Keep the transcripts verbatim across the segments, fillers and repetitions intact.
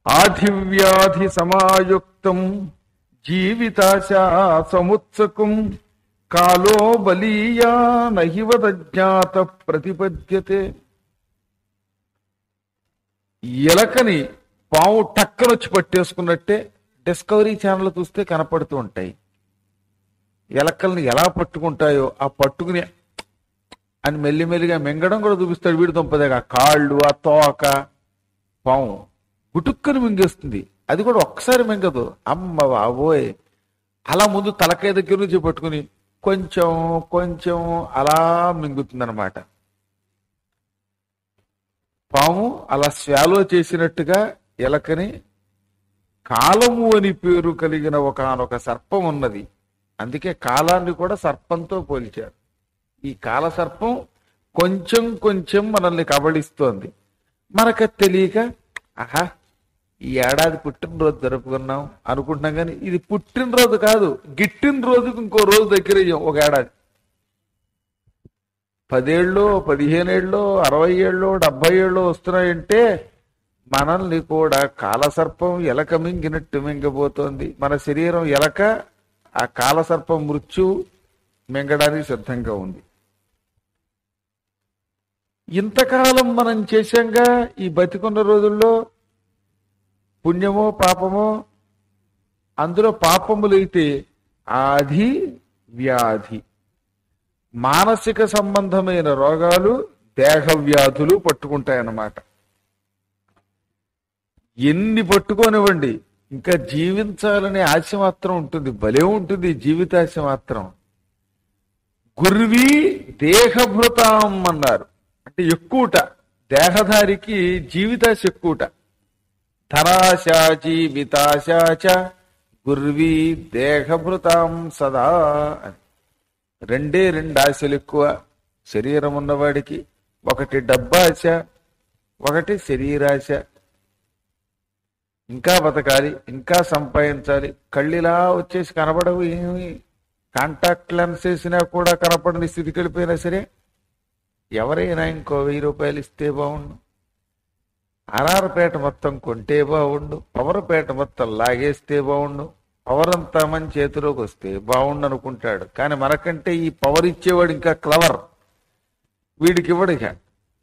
ఆధివ్యాధి సమాయుక్తం జీవితాశా సముత్సకం కాలో బలీయా నహివదజ్ఞాత ప్రతిపద్యతే. ఎలకని పాము టక్కనొచ్చి పట్టేసుకున్నట్టే discovery channel చూస్తే కనపడుతూ ఉంటాయి. ఎలకల్ని ఎలా పట్టుకుంటాయో ఆ పట్టుకుని అని మెల్లిమెల్లిగా మింగడం కూడా చూపిస్తాడు వీడి దుంపదేగా. కాళ్ళు, ఆ తోక, పాము గుటుక్కని మింగేస్తుంది. అది కూడా ఒక్కసారి మింగదు. అమ్మ బాబోయ్, అలా ముందు తలకాయ దగ్గర నుంచి పట్టుకుని కొంచెం కొంచెం అలా మింగుతుందన్నమాట. పాము అలా స్వాలో చేసినట్టుగా ఎలకని కాలము అని పేరు కలిగిన ఒకనొక సర్పం ఉన్నది. అందుకే కాలాన్ని కూడా సర్పంతో పోల్చారు. ఈ కాల సర్పం కొంచెం కొంచెం మనల్ని కబళిస్తోంది. మనకు తెలియక ఆహా ఈ ఏడాది పుట్టినరోజు జరుపుకున్నాం అనుకుంటున్నాం, కానీ ఇది పుట్టినరోజు కాదు, గిట్టినరోజుకి ఇంకో రోజు దగ్గర ఒక ఏడాది. పదేళ్ళు, పదిహేనేళ్ళు, అరవై ఏళ్ళు, డెబ్బై ఏళ్ళు వస్తున్నాయంటే మనల్ని కూడా కాలసర్పం ఎలక మింగినట్టు మింగబోతోంది. మన శరీరం ఎలక, ఆ కాలసర్పం మృత్యు మింగడానికి సిద్ధంగా ఉంది. ఇంతకాలం మనం చేశాంగా ఈ బతికున్న రోజుల్లో, పుణ్యమో పాపమో. అందులో పాపములైతే ఆది వ్యాధి, మానసిక సంబంధమైన రోగాలు, దేహ వ్యాధులు పట్టుకుంటాయన్నమాట. ఎన్ని పట్టుకోనివ్వండి, ఇంకా జీవించాలనే ఆశ మాత్రం ఉంటుంది. భలే ఉంటుంది జీవితాశ మాత్రం. గుర్వీ దేహభృతాం అన్నారు. అంటే ఎక్కువట, దేహధారికి జీవితాశ ఎక్కువట. ధరాశ జీవితాశాచ గుర్వీ దేహభృతాం సదా అని. రెండే రెండు ఆశలు ఎక్కువ శరీరం ఉన్నవాడికి. ఒకటి డబ్బాశ, ఒకటి శరీరాశ. ఇంకా బతకాలి, ఇంకా సంపాదించాలి. కళ్ళిలా వచ్చేసి కనబడవు, ఏమి కాంటాక్ట్ లెన్స్ వేసినా కూడా కనపడని స్థితికి వెళ్ళిపోయినా సరే ఎవరైనా ఇంకో వెయ్యి రూపాయలు ఇస్తే బాగుండు, అరారపేట మొత్తం కొంటే బాగుండు, పవరపేట మొత్తం లాగేస్తే బాగుండు, పవర్ అంతా మన చేతిలోకి వస్తే బాగుండు అనుకుంటాడు. కానీ మనకంటే ఈ పవర్ ఇచ్చేవాడు ఇంకా క్లవర్, వీడికి ఇవ్వడు. ఇక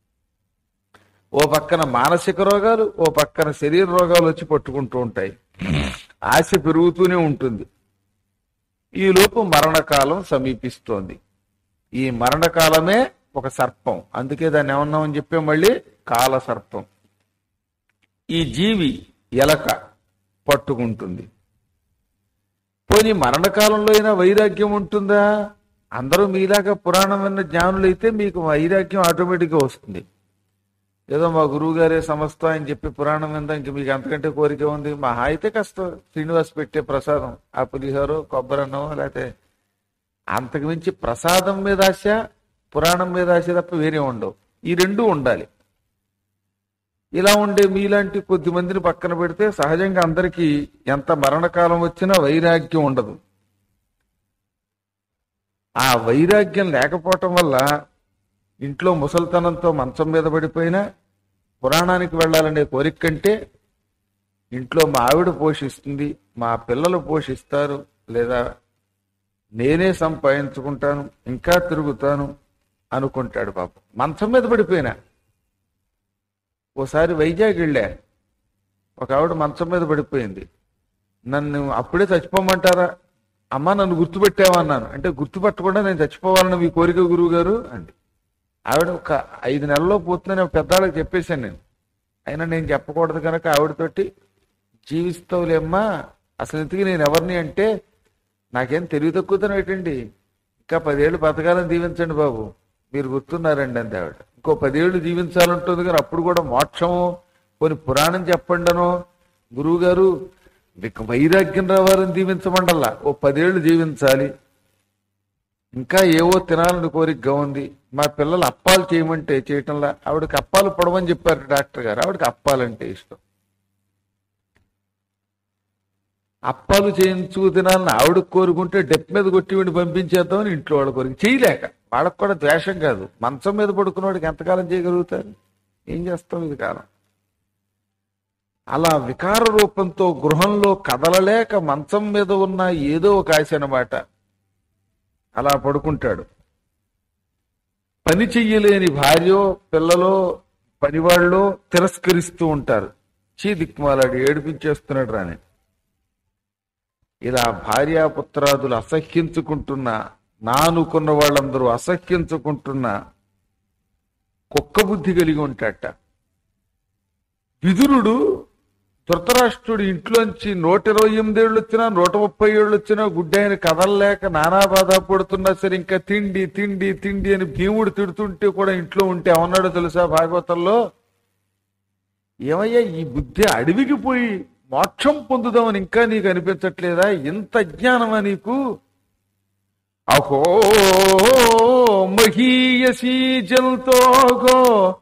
ఓ పక్కన మానసిక రోగాలు, ఓ పక్కన శరీర రోగాలు వచ్చి పట్టుకుంటూ ఉంటాయి. ఆశ పెరుగుతూనే ఉంటుంది. ఈలోపు మరణకాలం సమీపిస్తోంది. ఈ మరణకాలమే ఒక సర్పం. అందుకే దాన్ని ఏమన్నామని చెప్పే మళ్ళీ కాల సర్పం. ఈ జీవి ఎలక పట్టుకుంటుంది. పోనీ మరణకాలంలో అయినా వైరాగ్యం ఉంటుందా? అందరూ మీలాగా పురాణం విన్న జ్ఞానులైతే మీకు వైరాగ్యం ఆటోమేటిక్గా వస్తుంది. ఏదో మా గురువు గారే సమస్త అని చెప్పి పురాణం విందా, ఇంక మీకు అంతకంటే కోరిక ఉంది. మహా అయితే కష్టం శ్రీనివాస్ పెట్టే ప్రసాదం, ఆ పులిహోరో కొబ్బరన్నో, లేకపోతే అంతకు మించి ప్రసాదం మీద ఆశ, పురాణం మీద ఆశ తప్ప వేరే ఉండవు. ఈ రెండూ ఉండాలి. ఇలా ఉండే మీలాంటి కొద్ది మందిని పక్కన పెడితే సహజంగా అందరికీ ఎంత మరణకాలం వచ్చినా వైరాగ్యం ఉండదు. ఆ వైరాగ్యం లేకపోవటం వల్ల ఇంట్లో ముసలితనంతో మంచం మీద పడిపోయినా పురాణానికి వెళ్ళాలనే కోరిక కంటే ఇంట్లో మా ఆవిడ పోషిస్తుంది, మా పిల్లలు పోషిస్తారు, లేదా నేనే సంపాదించుకుంటాను, ఇంకా తిరుగుతాను అనుకుంటాడు పాపం. మంచం మీద పడిపోయినా. ఓసారి వైజాగ్ వెళ్ళా, ఒక ఆవిడ మంచం మీద పడిపోయింది. నన్ను అప్పుడే చచ్చిపోమంటారా అమ్మా, నన్ను గుర్తుపెట్టావా అన్నాను. అంటే గుర్తుపట్టకుండా నేను చచ్చిపోవాలని మీ కోరిక గురువు గారు అండి. ఆవిడ ఒక ఐదు నెలల్లో పోతుందని పెద్దవాళ్ళకి చెప్పేశాను నేను. అయినా నేను చెప్పకూడదు కనుక ఆవిడతోటి జీవిస్తావులేమ్మా, అసలు ఇంతకీ నేను ఎవరిని అంటే, నాకేం తెలివి తక్కువతనం ఏంటండి, ఇంకా పదేళ్ళు బతకాలని దీవించండి బాబు, మీరు గుర్తున్నారండి అంది ఆవిడ. ఇంకో పదేళ్ళు జీవించాలంటుంది కానీ అప్పుడు కూడా మోక్షము కొన్ని పురాణం చెప్పండనో, గురువు గారు మీకు వైరాగ్యం రావాలని దీవించమండల్లా, ఓ పదేళ్ళు జీవించాలి, ఇంకా ఏవో తినాలని కోరికగా ఉంది, మా పిల్లలు అప్పాలు చేయమంటే చేయటంలా. ఆవిడకి అప్పాలు పొడవని చెప్పారు డాక్టర్ గారు. ఆవిడకి అప్పాలంటే ఇష్టం. అప్పాలు చేయించు తినాలని ఆవిడకు కోరుకుంటే డెప్ మీద కొట్టి వీడిని పంపించేద్దామని ఇంట్లో వాళ్ళ కోరిక. చేయలేక, వాళ్ళకు కూడా ద్వేషం కాదు, మంచం మీద పడుకున్న వాడికి ఎంతకాలం చేయగలుగుతారు? ఏం చేస్తాం ఇది కాలం. అలా వికార రూపంతో గృహంలో కదలలేక మంచం మీద ఉన్న ఏదో ఒక ఆశ అన్నమాట. అలా పడుకుంటాడు. పని చెయ్యలేని భార్యో పిల్లలో పనివాళ్ళో తిరస్కరిస్తూ ఉంటారు. చీ దిక్మాలాడు ఏడిపించేస్తున్నాడు రాని. ఇలా భార్యాపుత్రాదులు అసహ్యించుకుంటున్నా, నానుకున్న వాళ్ళందరూ అసహ్యించుకుంటున్నా కుక్క బుద్ధి కలిగి ఉంటాట. విదురుడు ధృతరాష్ట్రుడు ఇంట్లోంచి నూట ఇరవై ఎనిమిదేళ్ళు వచ్చినా నూట ముప్పై ఏళ్ళు వచ్చినా గుడ్డాయన కదలలేక నానా బాధ పడుతున్నా సరే ఇంకా తిండి తిండి తిండి అని భీముడు తిడుతుంటే కూడా ఇంట్లో ఉంటే ఏమన్నాడో తెలుసా భాగవతంలో? ఏమయ్యా ఈ బుద్ధి అడవికి పోయి మోక్షం పొందుదామని ఇంకా నీకు అనిపించట్లేదా? ఇంత జ్ఞానమా నీకు? అహో మహీయసీ జంతోగో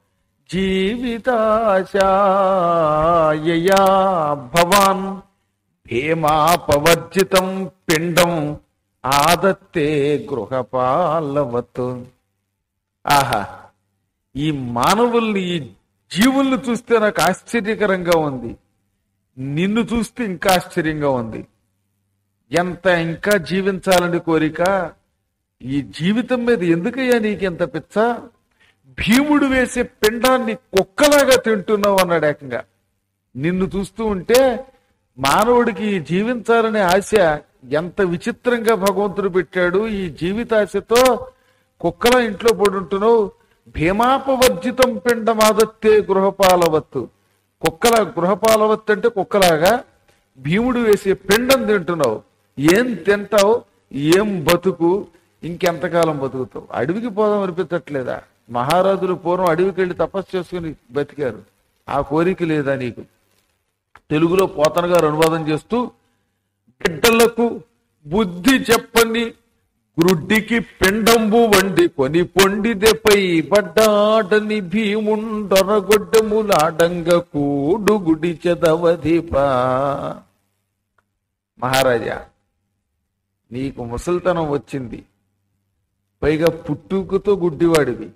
జీవితాశాయయా భవాన్ భీమాపవర్జితం పిండం ఆదత్తే గృహపాలవత్. ఆహా, ఈ మానవుల్ని ఈ జీవుల్ని చూస్తే నాకు ఆశ్చర్యకరంగా ఉంది. నిన్ను చూస్తే ఇంకా ఆశ్చర్యంగా ఉంది. ఎంత ఇంకా జీవించాలని కోరిక. ఈ జీవితం మీద ఎందుకయ్యా నీకెంత పిచ్చ? భీముడు వేసే పిండాన్ని కుక్కలాగా తింటున్నావు అన్నాడు ఏకంగా. నిన్ను చూస్తూ ఉంటే మానవుడికి జీవించాలనే ఆశ ఎంత విచిత్రంగా భగవంతుడు పెట్టాడు. ఈ జీవితాశతో కుక్కలా ఇంట్లో పడుంటున్నావు. భీమాపవర్జితం పిండమాదత్తే గృహపాలవత్తు. కుక్కల గృహపాలవత్తు అంటే కుక్కలాగా భీముడు వేసే పిండం తింటున్నావు. ఏం తింటావు? ఏం బతుకు? ఇంకెంతకాలం బతుకుతావు? అడవికి పోదాం అనిపించట్లేదా? మహారాజులు పూర్వం అడవికి వెళ్ళి తపస్సు చేసుకుని బతికారు. ఆ కోరిక లేదా నీకు? తెలుగులో పోతన గారు అనువాదం చేస్తూ, బిడ్డలకు బుద్ధి చెప్పని గ్రుడ్డికి పిండంబు వండి కొని పొండిదెపై పడ్డాడని భీముండొరగొడ్డములాడంగ కూడు గుడి చదవధిపా. మహారాజా, నీకు ముసల్తనం వచ్చింది, పైగా పుట్టుకతో గుడ్డివాడివి,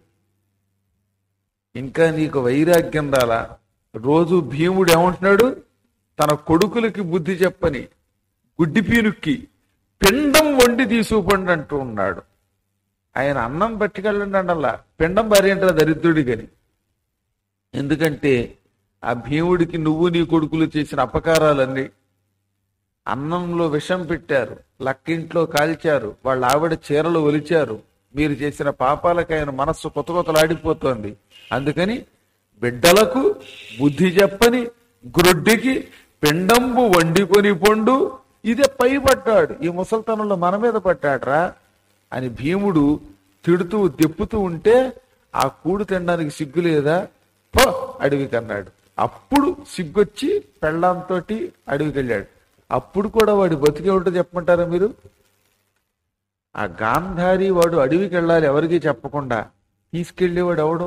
ఇంకా నీకు వైరాగ్యం రాలా? రోజు భీముడు ఏమంటున్నాడు? తన కొడుకులకి బుద్ధి చెప్పని గుడ్డి పీనుక్కి పిండం వండి తీసుకుపండి అంటూ ఉన్నాడు. ఆయన అన్నం పట్టుకెళ్ళండి అండల్లా, పిండం భార్య అంటారు దరిద్రుడి గని. ఎందుకంటే ఆ భీముడికి నువ్వు నీ కొడుకులు చేసిన అపకారాలన్నీ, అన్నంలో విషం పెట్టారు, లక్కింట్లో కాల్చారు, వాళ్ళ ఆవిడ చీరలు ఒలిచారు, మీరు చేసిన పాపాలకు ఆయన మనస్సు కొత్త కొత్తలాడిపోతోంది. అందుకని బిడ్డలకు బుద్ధి చెప్పని గ్రొడ్డికి పిండంబు వండికొని పొండు, ఇదే పై పడ్డాడు, ఈ ముసల్తనంలో మన మీద పడ్డాడ్రా అని భీముడు తిడుతూ దెప్పుతూ ఉంటే ఆ కూడు తినడానికి సిగ్గు లేదా? పో అడవికి అన్నాడు. అప్పుడు సిగ్గొచ్చి పెళ్ళాంతో అడవికి వెళ్ళాడు. అప్పుడు కూడా వాడి బతికేమిటో చెప్పమంటారా మీరు? ఆ గాంధారి వాడు అడవికి వెళ్ళాలి ఎవరికి చెప్పకుండా, తీసుకెళ్లేవాడు ఎవడు?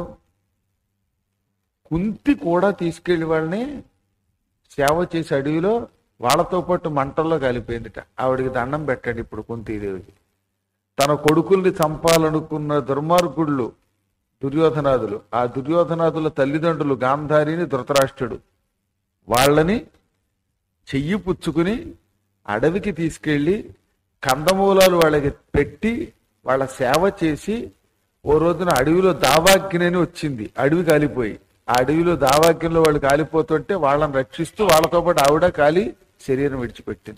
కుంతి కూడా తీసుకెళ్లి వాళ్ళని సేవ చేసి అడవిలో వాళ్ళతో పాటు మంటల్లో కలిపోయిందిట. ఆవిడికి దండం పెట్టాడు ఇప్పుడు కుంతీదేవికి. తన కొడుకుల్ని చంపాలనుకున్న దుర్మార్గుళ్ళు దుర్యోధనాదులు, ఆ దుర్యోధనాదుల తల్లిదండ్రులు గాంధారిని ధృతరాష్ట్రుడు, వాళ్ళని చెయ్యి పుచ్చుకుని అడవికి తీసుకెళ్లి కందమూలాలు వాళ్ళకి పెట్టి వాళ్ళ సేవ చేసి, ఓ రోజున అడవిలో దావాగ్ని అని వచ్చింది, అడవి కాలిపోయి ఆ అడవిలో దావాగ్నిలో వాళ్ళు కాలిపోతుంటే వాళ్ళని రక్షిస్తూ వాళ్ళతో పాటు ఆవిడ కాలి శరీరం విడిచిపెట్టింది.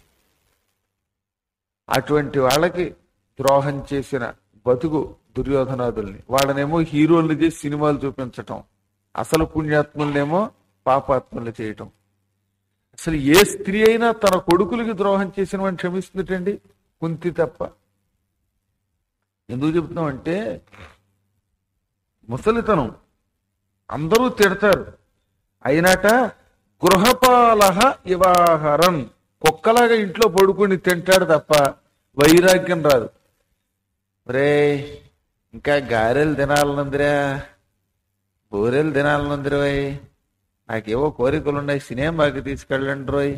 అటువంటి వాళ్ళకి ద్రోహం చేసిన బతుకు దుర్యోధనాదుల్ని, వాళ్ళనేమో హీరోల్ని చేసి సినిమాలు చూపించటం, అసలు పుణ్యాత్ములనేమో పాపాత్ములు చేయటం. అసలు ఏ స్త్రీ అయినా తన కొడుకులకి ద్రోహం చేసిన వాడిని క్షమిస్తుందండి? కుంతి తప్ప. ఎందుకు చెప్తున్నాం అంటే, ముసలితనం అందరూ తిడతారు, అయినాట గృహపాలహ ఇవాహరం, కుక్కలాగా ఇంట్లో పడుకుని తింటాడు తప్ప వైరాగ్యం రాదు. రే ఇంకా గారెలు తినాలనుందిరా, బూరెలు తినాలనుందిరోయ్, నాకేవో కోరికలు ఉన్నాయి, సినిమాకి తీసుకెళ్ళండి రోయ్.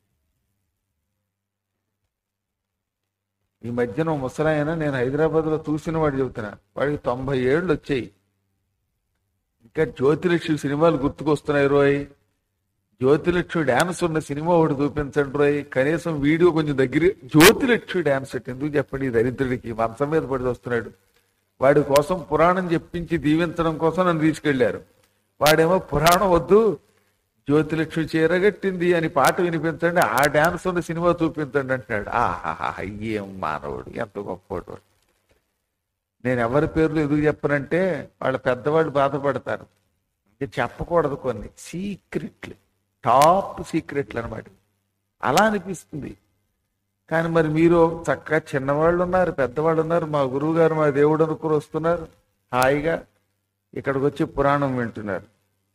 ఈ మధ్యన ముసలాయన నేను హైదరాబాద్ లో చూసిన వాడు చెబుతున్నా, వాడికి తొంభై ఏళ్ళు వచ్చాయి, ఇంకా జ్యోతిలక్ష్మి సినిమాలు గుర్తుకొస్తున్నాయి రోయ్. జ్యోతిలక్ష్మి డాన్స్ ఉన్న సినిమా ఒకటి చూపించండి రోయ్, కనీసం వీడియో కొంచెం దగ్గర. జ్యోతిలక్ష్మి డాన్స్ ఒకటి ఎందుకు చెప్పండి, ఈ దరిద్రుడికి మంచం మీద పడి వస్తున్నాడు. వాడి కోసం పురాణం చెప్పించి దీవించడం కోసం నన్ను తీసుకెళ్లారు. వాడేమో పురాణం వద్దు, జ్యోతిలక్ష్మి చీరగట్టింది అని పాట వినిపించండి, ఆ డాన్స్ ఉన్న సినిమా చూపించండి అంటున్నాడు. ఆహాహా, ఏం మానవుడు, ఎంత గొప్పవాడు. నేను ఎవరి పేర్లు ఎందుకు చెప్పనంటే వాళ్ళ పెద్దవాళ్ళు బాధపడతారు. ఇంకా చెప్పకూడదు కొన్ని సీక్రెట్లు, టాప్ సీక్రెట్లు అనమాట. అలా అనిపిస్తుంది. కానీ మరి మీరు చక్కగా చిన్నవాళ్ళు ఉన్నారు, పెద్దవాళ్ళు ఉన్నారు, మా గురువు గారు మా దేవుడు అనుకుని వస్తున్నారు, హాయిగా ఇక్కడికి వచ్చి పురాణం వింటున్నారు.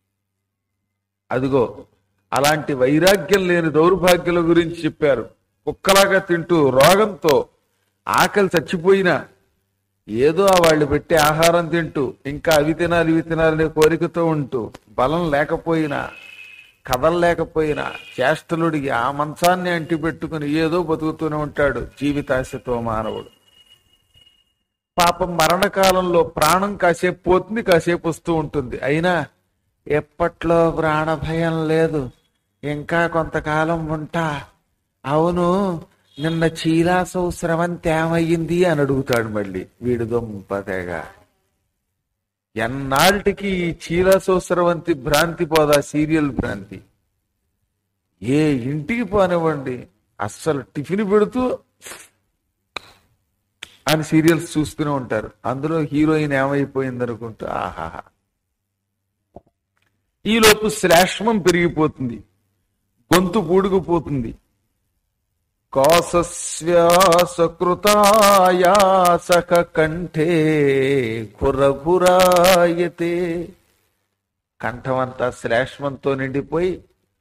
అదిగో అలాంటి వైరాగ్యం లేని దౌర్భాగ్యుల గురించి చెప్పారు. కుక్కలాగా తింటూ రోగంతో ఆకలి చచ్చిపోయినా ఏదో వాళ్ళు పెట్టే ఆహారం తింటూ ఇంకా అవి తినాలి ఇవి తినాలనే కోరికతో ఉంటూ బలం లేకపోయినా కదలలేకపోయినా చేష్టలుడికి ఆ మంచాన్ని అంటి పెట్టుకుని ఏదో బతుకుతూనే ఉంటాడు జీవితాశతో మానవుడు. పాపం మరణకాలంలో ప్రాణం కాసేపు పోతుంది, కాసేపు వస్తూ ఉంటుంది. అయినా ఎప్పట్లో ప్రాణ భయం లేదు, ఇంకా కొంతకాలం ఉంటా. అవును, నిన్న చీలాసౌ స్రవంతి ఏమయ్యింది అని అడుగుతాడు మళ్ళీ వీడు దొంపతేగా. ఎన్నాళ్ళకి ఈ చీలాసౌ స్రవంతి భ్రాంతి పోదా, సీరియల్ భ్రాంతి. ఏ ఇంటికి పోనివ్వండి, అస్సలు టిఫిన్ పెడుతూ అని సీరియల్స్ చూస్తూనే ఉంటారు. అందులో హీరోయిన్ ఏమైపోయింది అనుకుంటూ ఆహాహా. ఈలోపు శ్లేష్మం పెరిగిపోతుంది, గొంతు పూడుకుపోతుంది. కాసస్వ్యాసకృతాయాసక కంఠే ఖురఖురాయతే. కంఠమంతా శ్లేష్మంతో నిండిపోయి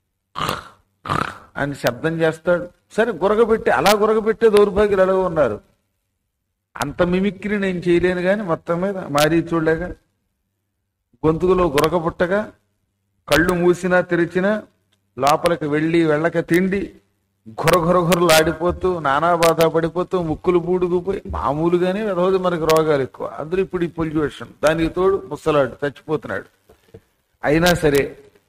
అని శబ్దం చేస్తాడు. సరే గురగబెట్టి అలా గురగబెట్టే దౌర్భాగ్యులు అలా ఉన్నారు. అంత మిమిక్రీ నేను చేయలేను కానీ మొత్తం మీద మారీ చూడలేక గొంతుకులో గురకబుట్టగా కళ్ళు మూసినా తెరిచినా లోపలికి వెళ్ళి వెళ్ళక తిండి గుర గుర గురలు ఆడిపోతూ నానా బాధ పడిపోతూ ముక్కులు బూడుకుపోయి మామూలుగానే రోజు మనకి రోగాలు ఎక్కువ. అందులో ఇప్పుడు ఈ పొల్యూషన్, దానికి తోడు ముసలాడు చచ్చిపోతున్నాడు. అయినా సరే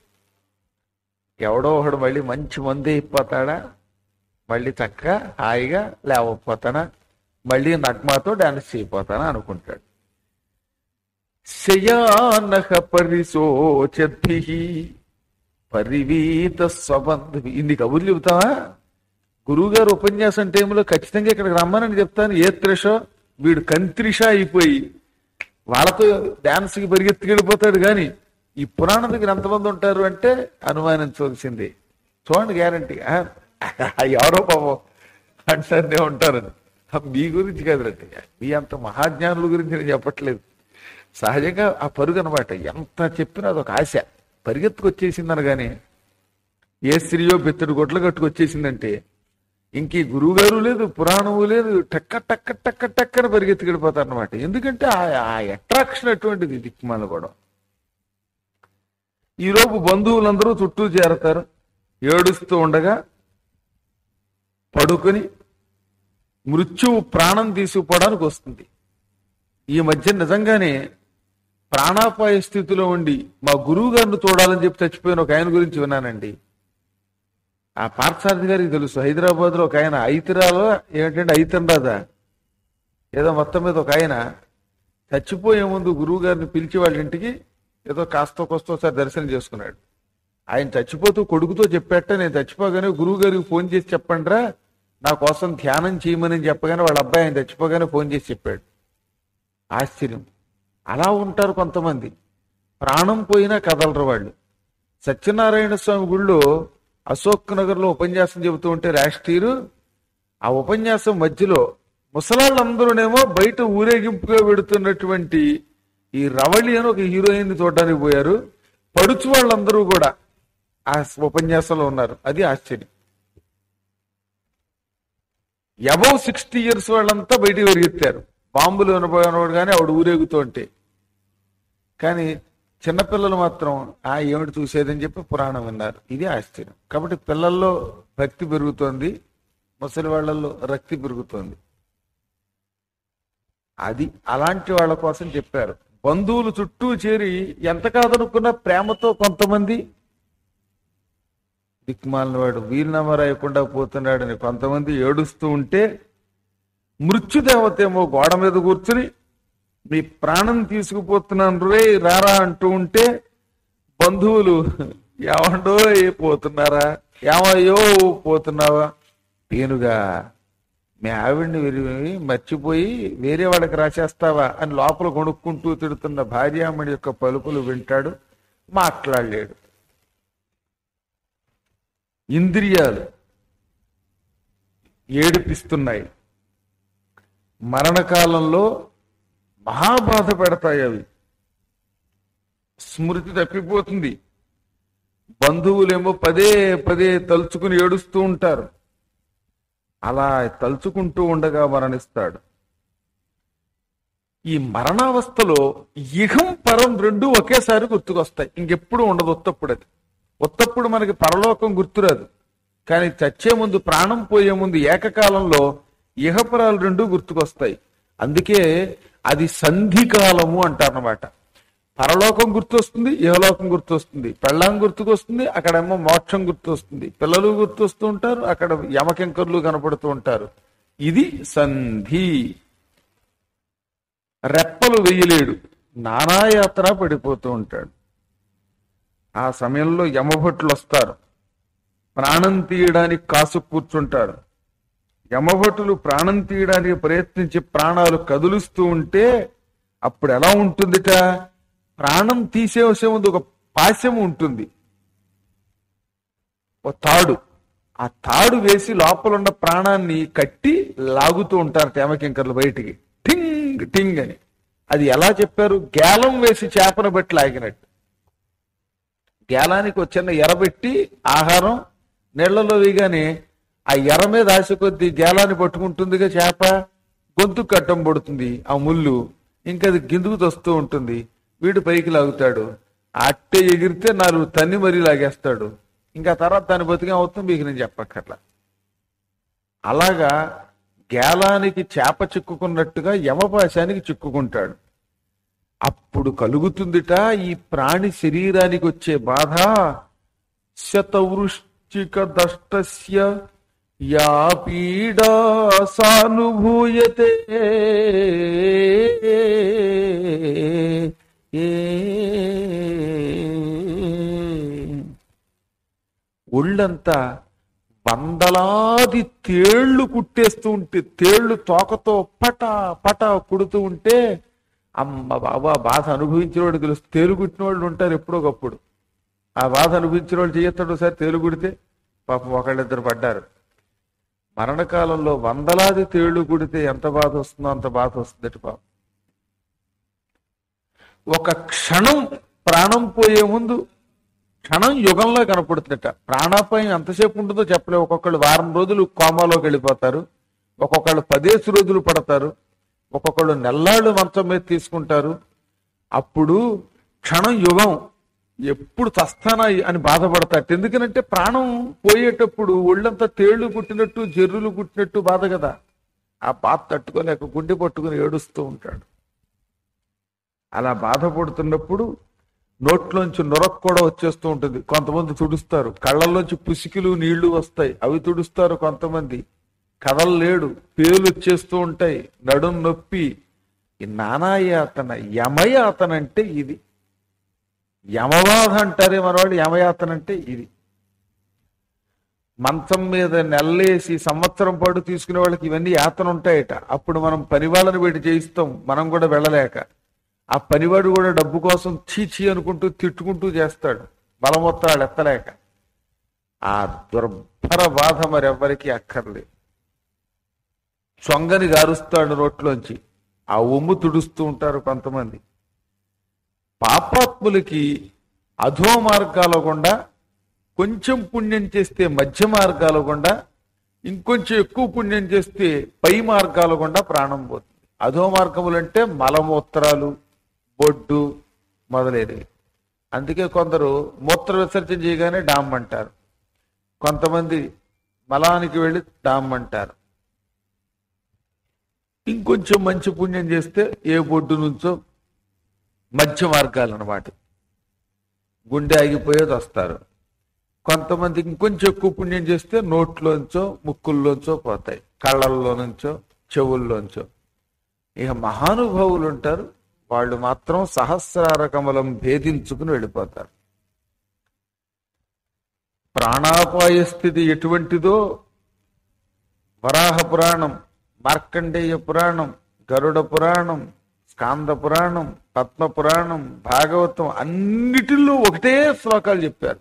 ఎవడో ఒకడు మళ్ళీ మంచి మంది అయిపోతాడా, మళ్ళీ చక్కగా హాయిగా లేవకపోతానా, మళ్ళీ నగ్మాతో డాన్స్ చేయపోతానా అనుకుంటాడు. శయానహ పరిశోచద్భి పరివీత స్వబంధి. ఇన్ని కబుర్లు చెబుతావా? గురువు గారు ఉపన్యాసం టైంలో ఖచ్చితంగా ఇక్కడికి రమ్మనని చెప్తాను. ఏ త్రిషో వీడు కంత్రిష అయిపోయి వాళ్ళతో డాన్స్కి పరిగెత్తుకెళ్ళిపోతాడు. కానీ ఈ పురాణ దగ్గర ఎంతమంది ఉంటారు అంటే అనుమానించవలసిందే. చూడండి గ్యారంటీ. ఎవరో పాపం అంటనే ఉంటారని. మీ గురించి కాదండి, మీ అంత మహాజ్ఞానుల గురించి నేను చెప్పట్లేదు. సహజంగా ఆ పరుగు అనమాట. ఎంత చెప్పినా అదొక ఆశ పరిగెత్తుకొచ్చేసింది అనగానే, ఏ స్త్రీయో బెత్తడు గొడ్లు కట్టుకొచ్చేసిందంటే ఇంక గురువు గారు లేదు, పురాణము లేదు, టక్క టక్క టక్క టక్కని పరిగెత్తుకెళ్ళిపోతారు అనమాట. ఎందుకంటే ఆ అట్రాక్షన్ అటువంటిది. దిక్కుమాల కూడా ఈరోజు బంధువులందరూ చుట్టూ చేరతారు. ఏడుస్తూ ఉండగా పడుకొని మృత్యువు ప్రాణం తీసుకుపోవడానికి వస్తుంది. ఈ మధ్య నిజంగానే ప్రాణాపాయ స్థితిలో ఉండి మా గురువు గారిని చూడాలని చెప్పి చచ్చిపోయిన ఒక ఆయన గురించి విన్నానండి. ఆ పార్థసారథి గారికి తెలుసు. హైదరాబాద్ లో ఒక ఆయన ఐతిరాలో ఏంటంటే ఐతంరాదా ఏదో మొత్తం మీద ఒక ఆయన చచ్చిపోయే ముందు గురువు గారిని పిలిచి వాళ్ళ ఇంటికి ఏదో కాస్తో కోస్తో ఒకసారి దర్శనం చేసుకున్నాడు. ఆయన చచ్చిపోతూ కొడుకుతో చెప్పేట, నేను చచ్చిపోగానే గురువు గారికి ఫోన్ చేసి చెప్పండిరా నా కోసం ధ్యానం చేయమని చెప్పగానే వాళ్ళ అబ్బాయి ఆయన చచ్చిపోగానే ఫోన్ చేసి చెప్పాడు. ఆశ్చర్యం. అలా ఉంటారు కొంతమంది. ప్రాణం పోయినా కదలరు వాళ్ళు. సత్యనారాయణ స్వామి గుళ్ళో అశోక్ నగర్ లో ఉపన్యాసం చెబుతూ ఉంటే రాష్ట్రీయులు ఆ ఉపన్యాసం మధ్యలో ముసలాళ్ళందరూనేమో బయట ఊరేగింపుగా పెడుతున్నటువంటి ఈ రవళి అని ఒక హీరోయిన్ చూడడానికి పోయారు. పడుచు వాళ్ళందరూ కూడా ఆ ఉపన్యాసంలో ఉన్నారు. అది ఆశ్చర్యం. అబౌవ్ సిక్స్టీ ఇయర్స్ వాళ్ళంతా బయటికి పరిగెత్తారు. బాంబులు వినబోయినవాడు కానీ ఆవిడ ఊరేగుతూ ఉంటే. కానీ చిన్నపిల్లలు మాత్రం ఆ ఏమిటి చూసేదని చెప్పి పురాణం విన్నారు. ఇది ఆశ్చర్యం. కాబట్టి పిల్లల్లో భక్తి పెరుగుతోంది, ముసలి వాళ్ళల్లో రక్తి పెరుగుతోంది. అది అలాంటి వాళ్ళ కోసం చెప్పారు. బంధువులు చుట్టూ చేరి ఎంత కాదనుకున్న ప్రేమతో కొంతమంది దిక్మాలిన వాడు వీలునామా రాయకుండా పోతున్నాడని కొంతమంది ఏడుస్తూ ఉంటే మృత్యుదేవత ఏమో గోడ మీద కూర్చుని మీ ప్రాణం తీసుకుపోతున్నాను రే రారా అంటూ ఉంటే బంధువులు ఏమండో పోతున్నారా, ఏమయ్యో పోతున్నావా, పేనుగా మీ ఆవిడ్ని విరిగి మర్చిపోయి వేరే వాడికి రాసేస్తావా అని లోపల కొనుక్కుంటూ తిడుతున్న భార్యామణి యొక్క పలుకులు వింటాడు, మాట్లాడలేడు. ఇంద్రియాలు ఏడిపిస్తున్నాయి. మరణకాలంలో మహాబాధ పెడతాయి అవి. స్మృతి తప్పిపోతుంది. బంధువులేమో పదే పదే తలుచుకుని ఏడుస్తూ ఉంటారు. అలా తలుచుకుంటూ ఉండగా మరణిస్తాడు. ఈ మరణావస్థలో ఇహం పరం రెండు ఒకేసారి గుర్తుకొస్తాయి. ఇంకెప్పుడు ఉండదు ఉత్తప్పుడు. అది ఉత్తప్పుడు మనకి పరలోకం గుర్తురాదు. కానీ చచ్చే ముందు, ప్రాణం పోయే ముందు ఏకకాలంలో ఇహపరాలు రెండు గుర్తుకొస్తాయి. అందుకే అది సంధికాలము అంటారన్నమాట. పరలోకం గుర్తొస్తుంది, ఇహలోకం గుర్తొస్తుంది, పెళ్ళాం గుర్తుకొస్తుంది, అక్కడేమో మోక్షం గుర్తొస్తుంది, పిల్లలు గుర్తొస్తూ ఉంటారు, అక్కడ యమకింకర్లు కనపడుతూ ఉంటారు. ఇది సంధి. రెప్పలు వెయ్యలేడు, నానాయాత్ర పడిపోతూ ఉంటాడు. ఆ సమయంలో యమభట్లు వస్తారు, ప్రాణం తీయడానికి కాసు కూర్చుంటారు. యమభటులు ప్రాణం తీయడానికి ప్రయత్నించి ప్రాణాలు కదులుస్తూ ఉంటే అప్పుడు ఎలా ఉంటుందిట, ప్రాణం తీసేసే ముందు ఒక పాశం ఉంటుంది, ఒక తాడు. ఆ తాడు వేసి లోపల ఉన్న ప్రాణాన్ని కట్టి లాగుతూ ఉంటారు తేమకింకర్లు బయటికి, టింగ్ టింగ్ అని. అది ఎలా చెప్పారు, గేలం వేసి చేపను బట్టి లాగినట్టు. గేలానికి ఒక చిన్న ఎరబెట్టి ఆహారం నీళ్లలో వేయగానే ఆ ఎర మీద ఆశ కొద్దీ గేలాన్ని పట్టుకుంటుందిగా చేప, గొంతు కట్టం పడుతుంది ఆ ముళ్ళు, ఇంకా అది గిందుకు తొస్తూ ఉంటుంది. వీడు పైకి లాగుతాడు, అట్టే ఎగిరితే నాలుగు తన్ని మరీ లాగేస్తాడు. ఇంకా తర్వాత దాని బతికే అవుతుంది, మీకు నేను చెప్పక్కర్లా. అలాగా గేలానికి చేప చిక్కుకున్నట్టుగా యమపాశానికి చిక్కుకుంటాడు. అప్పుడు కలుగుతుందిట ఈ ప్రాణి శరీరానికి వచ్చే బాధ. శతవృశ్చిక దష్టస్య యా పీడా సానుభూయతే ఒళ్ళంతా వందలాది తేళ్లు కుట్టేస్తూ ఉంటే, తేళ్లు తోకతో పట పట కుడుతూ ఉంటే అమ్మ బాబా బాధ అనుభవించిన వాడు తెలుసు. తేలు కుట్టిన వాళ్ళు ఉంటారు ఎప్పుడోకప్పుడు. ఆ బాధ అనుభవించిన వాళ్ళు చేయొస్తాడు. ఒకసారి తేలు కుడితే పాపం ఒకళ్ళిద్దరు పడ్డారు. మరణకాలంలో వందలాది తేళ్లు కుడితే ఎంత బాధ వస్తుందో అంత బాధ వస్తుందట పాపం. ఒక క్షణం ప్రాణం పోయే ముందు క్షణం యుగంలో కనపడుతుందట. ప్రాణాపాయం ఎంతసేపు ఉంటుందో చెప్పలేవు. ఒక్కొక్కళ్ళు వారం రోజులు కోమాలోకి వెళ్ళిపోతారు, ఒక్కొక్కళ్ళు పదేసి రోజులు పడతారు, ఒక్కొక్కళ్ళు నెల్లాళ్ళు మంచం మీద తీసుకుంటారు. అప్పుడు క్షణం యుగం, ఎప్పుడు చస్తానా అని బాధపడతారు. ఎందుకనంటే ప్రాణం పోయేటప్పుడు ఒళ్ళంతా తేళ్లు కుట్టినట్టు జర్రులు కుట్టినట్టు బాధ కదా. ఆ బాధ తట్టుకోలేక గుండె పట్టుకుని ఏడుస్తూ ఉంటాడు. అలా బాధపడుతున్నప్పుడు నోట్లోంచి నొరకు కూడా వచ్చేస్తూ ఉంటుంది. కొంతమంది తుడుస్తారు, కళ్ళల్లోంచి పుసికిలు నీళ్లు వస్తాయి, అవి తుడుస్తారు. కొంతమంది కదలలేడు, పేలు వచ్చేస్తూ ఉంటాయి, నడుం నొప్పి. ఈ నానాయాతన, యమయాతన అంటే ఇది. యమబాధ అంటారే మనవాళ్ళు, యమయాతన అంటే ఇది. మంచం మీద నెల్లేసి సంవత్సరం పాటు తీసుకునే వాళ్ళకి ఇవన్నీ యాతన ఉంటాయట. అప్పుడు మనం పని వాళ్ళని పెట్టి చేయిస్తాం, మనం కూడా వెళ్ళలేక. ఆ పనివాడు కూడా డబ్బు కోసం చీచీ అనుకుంటూ తిట్టుకుంటూ చేస్తాడు, బలమొత్తాడు ఎత్తలేక. ఆ దుర్భర బాధ మరెవ్వరికీ అక్కర్లేదు. చొంగని గారుస్తాడు నోట్లోంచి, ఆ ఒమ్ము తుడుస్తూ ఉంటారు కొంతమంది. పాపాత్ములకి అధో మార్గాల గుండా, కొంచెం పుణ్యం చేస్తే మధ్య మార్గాల గుండా, ఇంకొంచెం ఎక్కువ పుణ్యం చేస్తే పై మార్గాల గుండా ప్రాణం పోతుంది. అధో మార్గములంటే మలమూత్రాలు, బొడ్డు మొదలైనవి. అందుకే కొందరు మూత్ర విసర్జన చేయగానే డామ్ అంటారు, కొంతమంది మలానికి వెళ్ళి డామ్ అంటారు. ఇంకొంచెం మంచి పుణ్యం చేస్తే ఏ బొడ్డు నుంచో మధ్య మార్గాలు అన్నమాట, గుండె ఆగిపోయేది వస్తారు. కొంతమందికి ఇంకొంచెం ఎక్కువ పుణ్యం చేస్తే నోట్లోంచో ముక్కుల్లోంచో పోతాయి, కళ్ళల్లో నుంచో చెవుల్లోంచో. ఇక మహానుభావులు ఉంటారు, వాళ్ళు మాత్రం సహస్రార కమలం భేదించుకుని వెళ్ళిపోతారు. ప్రాణాపాయ స్థితి ఎటువంటిదో వరాహ పురాణం, మార్కండేయ పురాణం, గరుడ పురాణం, స్కాంద పురాణం, పద్మ పురాణం, భాగవతం అన్నిటిలో ఒకటే శ్లోకాలు చెప్పారు.